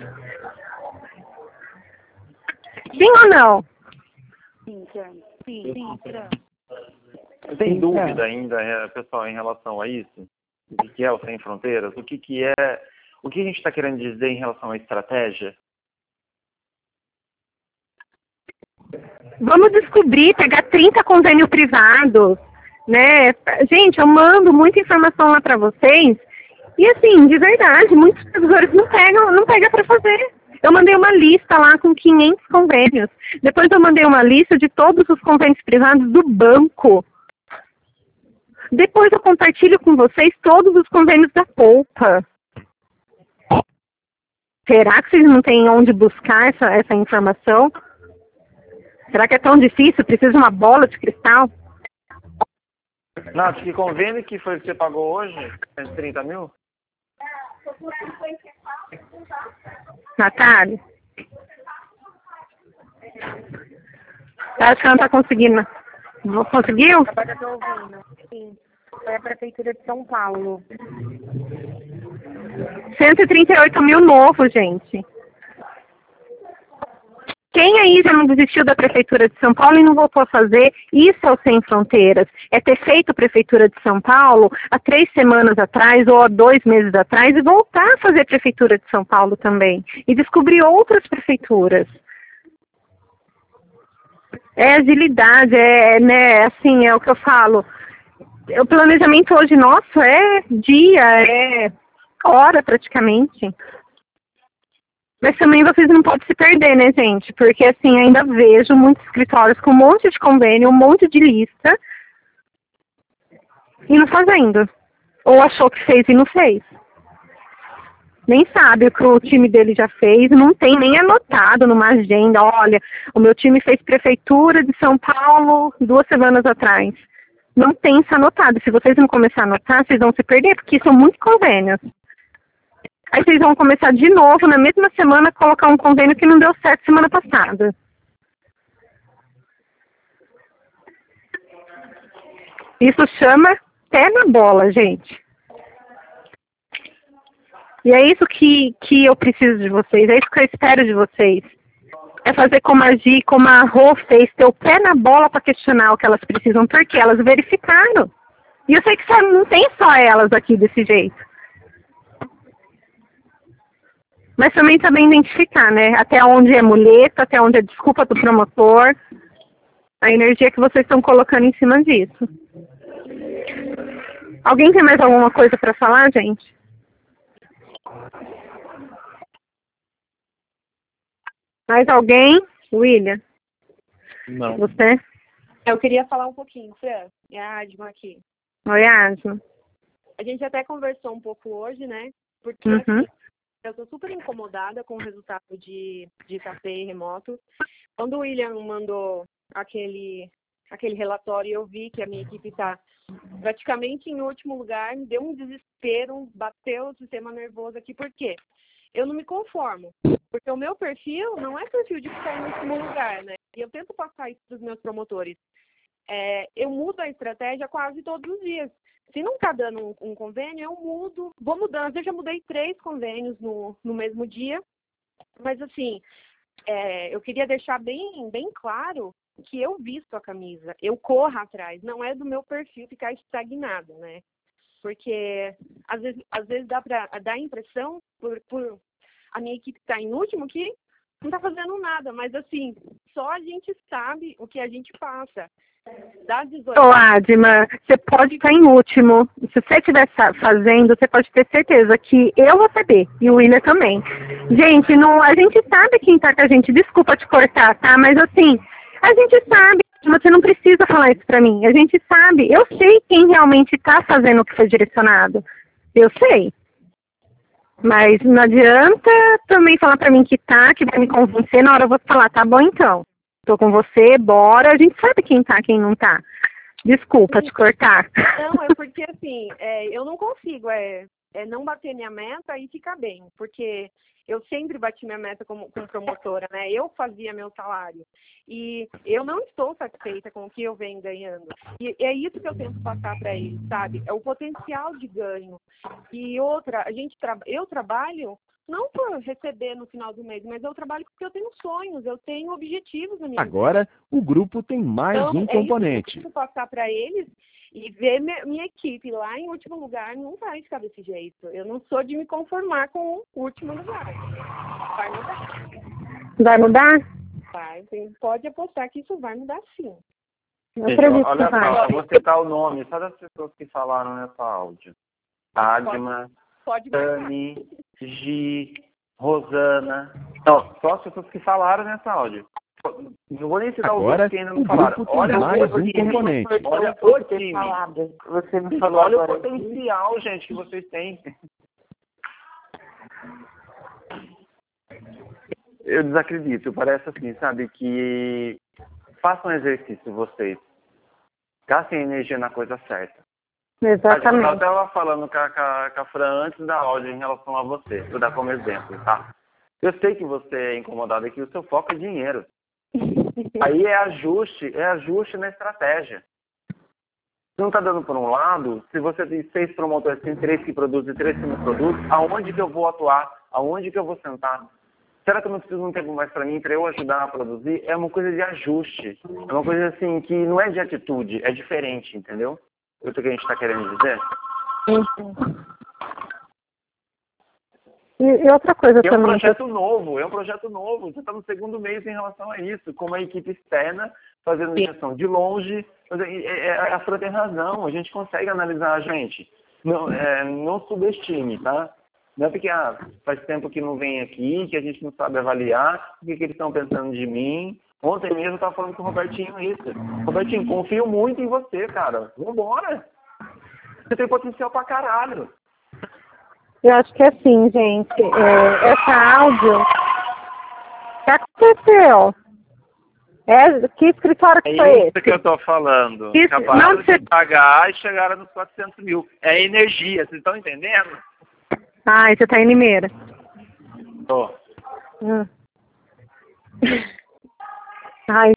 E: Sim ou não?
C: Sim, sim.
F: Tem dúvida ainda, pessoal, em relação a isso? O que é o Sem Fronteiras? O que a gente está querendo dizer em relação à estratégia?
E: Vamos descobrir, pegar 30 convênios privados, né? Gente, eu mando muita informação lá para vocês e, assim, de verdade, muitos supervisores não pegam para fazer. Eu mandei uma lista lá com 500 convênios. Depois eu mandei uma lista de todos os convênios privados do banco. Depois eu compartilho com vocês todos os convênios da Poupa. Será que vocês não têm onde buscar essa informação? Será que é tão difícil? Precisa de uma bola de cristal?
F: Nath, que convênio que foi que você pagou hoje? 130 mil?
E: Natália? Acho que ela não está conseguindo. Conseguiu?
G: Agora eu estou ouvindo. Sim. Foi a Prefeitura de São Paulo.
E: 138 mil novo, gente. Quem aí já não desistiu da Prefeitura de São Paulo e não voltou a fazer, isso é o Sem Fronteiras. É ter feito a Prefeitura de São Paulo há 3 semanas atrás ou há 2 meses atrás e voltar a fazer a Prefeitura de São Paulo também. E descobrir outras prefeituras. É agilidade, né, assim, é o que eu falo. O planejamento hoje nosso é dia, é hora praticamente. Mas também vocês não podem se perder, né, gente? Porque, assim, ainda vejo muitos escritórios com um monte de convênio, um monte de lista, e não fazendo. Ou achou que fez e não fez. Nem sabe o que o time dele já fez, não tem nem anotado numa agenda. Olha, o meu time fez Prefeitura de São Paulo 2 semanas atrás. Não tem isso anotado. Se vocês não começarem a anotar, vocês vão se perder, porque são muitos convênios. Aí vocês vão começar de novo, na mesma semana, a colocar um convênio que não deu certo semana passada. Isso chama pé na bola, gente. E é isso que eu preciso de vocês, é isso que eu espero de vocês. É fazer como a Gi, como a Rô fez, ter o pé na bola para questionar o que elas precisam, porque elas verificaram. E eu sei que não tem só elas aqui desse jeito. Mas também saber identificar, né? Até onde é muleta, até onde é desculpa do promotor. A energia que vocês estão colocando em cima disso. Alguém tem mais alguma coisa para falar, gente? Mais alguém? William?
D: Não.
E: Você?
I: Eu queria falar um pouquinho, Fran. É a Adma aqui.
E: Oi, Adma.
I: A gente até conversou um pouco hoje, né? Porque
E: Uhum.
I: eu estou super incomodada com o resultado de TAPEI remoto. Quando o William mandou aquele relatório, eu vi que a minha equipe está praticamente em último lugar, me deu um desespero, bateu o sistema nervoso aqui. Por quê? Eu não me conformo, porque o meu perfil não é perfil de ficar em último lugar, né? E eu tento passar isso para os meus promotores. Eu mudo a estratégia quase todos os dias. Se não está dando um convênio, eu mudo, vou mudando. Eu já mudei 3 convênios no mesmo dia, mas assim, eu queria deixar bem claro que eu visto a camisa, eu corro atrás, não é do meu perfil ficar estagnado, né? Porque às vezes dá para dar a impressão, por a minha equipe estar em último, que não está fazendo nada, mas assim, só a gente sabe o que a gente passa. Das 18...
E: Ô, Adma, você pode estar em último. Se você estiver fazendo, você pode ter certeza que eu vou saber, e o William também. Gente, a gente sabe quem está com a gente, desculpa te cortar, tá? Mas assim, a gente sabe. Você não precisa falar isso pra mim. A gente sabe. Eu sei quem realmente tá fazendo o que foi direcionado. Eu sei. Mas não adianta também falar pra mim que vai me convencer. Na hora eu vou falar, tá bom então. Tô com você, bora. A gente sabe quem tá, quem não tá. Desculpa te cortar.
I: Não, é porque assim, eu não consigo não bater minha meta e ficar bem. Porque eu sempre bati minha meta como promotora, né? Eu fazia meu salário. E eu não estou satisfeita com o que eu venho ganhando. E é isso que eu tento passar para eles, sabe? É o potencial de ganho. E outra, eu trabalho não por receber no final do mês, mas eu trabalho porque eu tenho sonhos, eu tenho objetivos na minha vida.
A: Agora, o grupo tem mais um componente.
I: Isso que eu tento passar para eles. E ver minha equipe lá em último lugar não vai ficar desse jeito. Eu não sou de me conformar com o último lugar. Vai mudar.
E: Vai mudar?
I: Vai. Pode apostar que isso vai mudar sim.
F: Gente, olha só, eu vou citar o nome só das pessoas que falaram nessa áudio. Adma, Tani, Gi, Rosana. Não, só as pessoas que falaram nessa áudio. Não vou nem citar os outros que ainda não falaram.
A: Olha mais um componente.
F: Olha o time.
B: Você não falou
F: Olha
B: agora.
F: o potencial, gente, que vocês têm. Eu desacredito. Parece assim, sabe, que façam um exercício vocês. Gastem energia na coisa certa.
E: Exatamente.
F: Eu estava falando com a Fran antes da áudio em relação a você. Vou dar como exemplo, tá? Eu sei que você é incomodado aqui, o seu foco é dinheiro. Aí é ajuste na estratégia. Se não está dando por um lado, se você tem 6 promotores, tem 3 que produzem e 3 que não produzem, aonde que eu vou atuar? Aonde que eu vou sentar? Será que eu não preciso de um tempo mais para mim, para eu ajudar a produzir? É uma coisa de ajuste. É uma coisa assim que não é de atitude, é diferente, entendeu? É o que a gente está querendo dizer?
E: E outra coisa também.
F: É um projeto novo. Você está no segundo mês em relação a isso, com uma equipe externa, fazendo gestão de longe. A Fran tem razão, a gente consegue analisar a gente. Não subestime, tá? Não é porque faz tempo que não vem aqui, que a gente não sabe avaliar o que eles estão pensando de mim. Ontem mesmo eu estava falando com o Robertinho isso. Robertinho, confio muito em você, cara. Vambora. Você tem potencial pra caralho.
E: Eu acho que é assim, gente. Essa áudio... O que aconteceu? Que escritório que foi
F: É
E: esse?
F: isso que eu tô falando.
E: Isso,
F: Acabaram
E: não,
F: de pagar e chegaram nos 400 mil. É energia, vocês estão entendendo?
E: Ai, você tá em Limeira.
F: Tô.
E: Ai,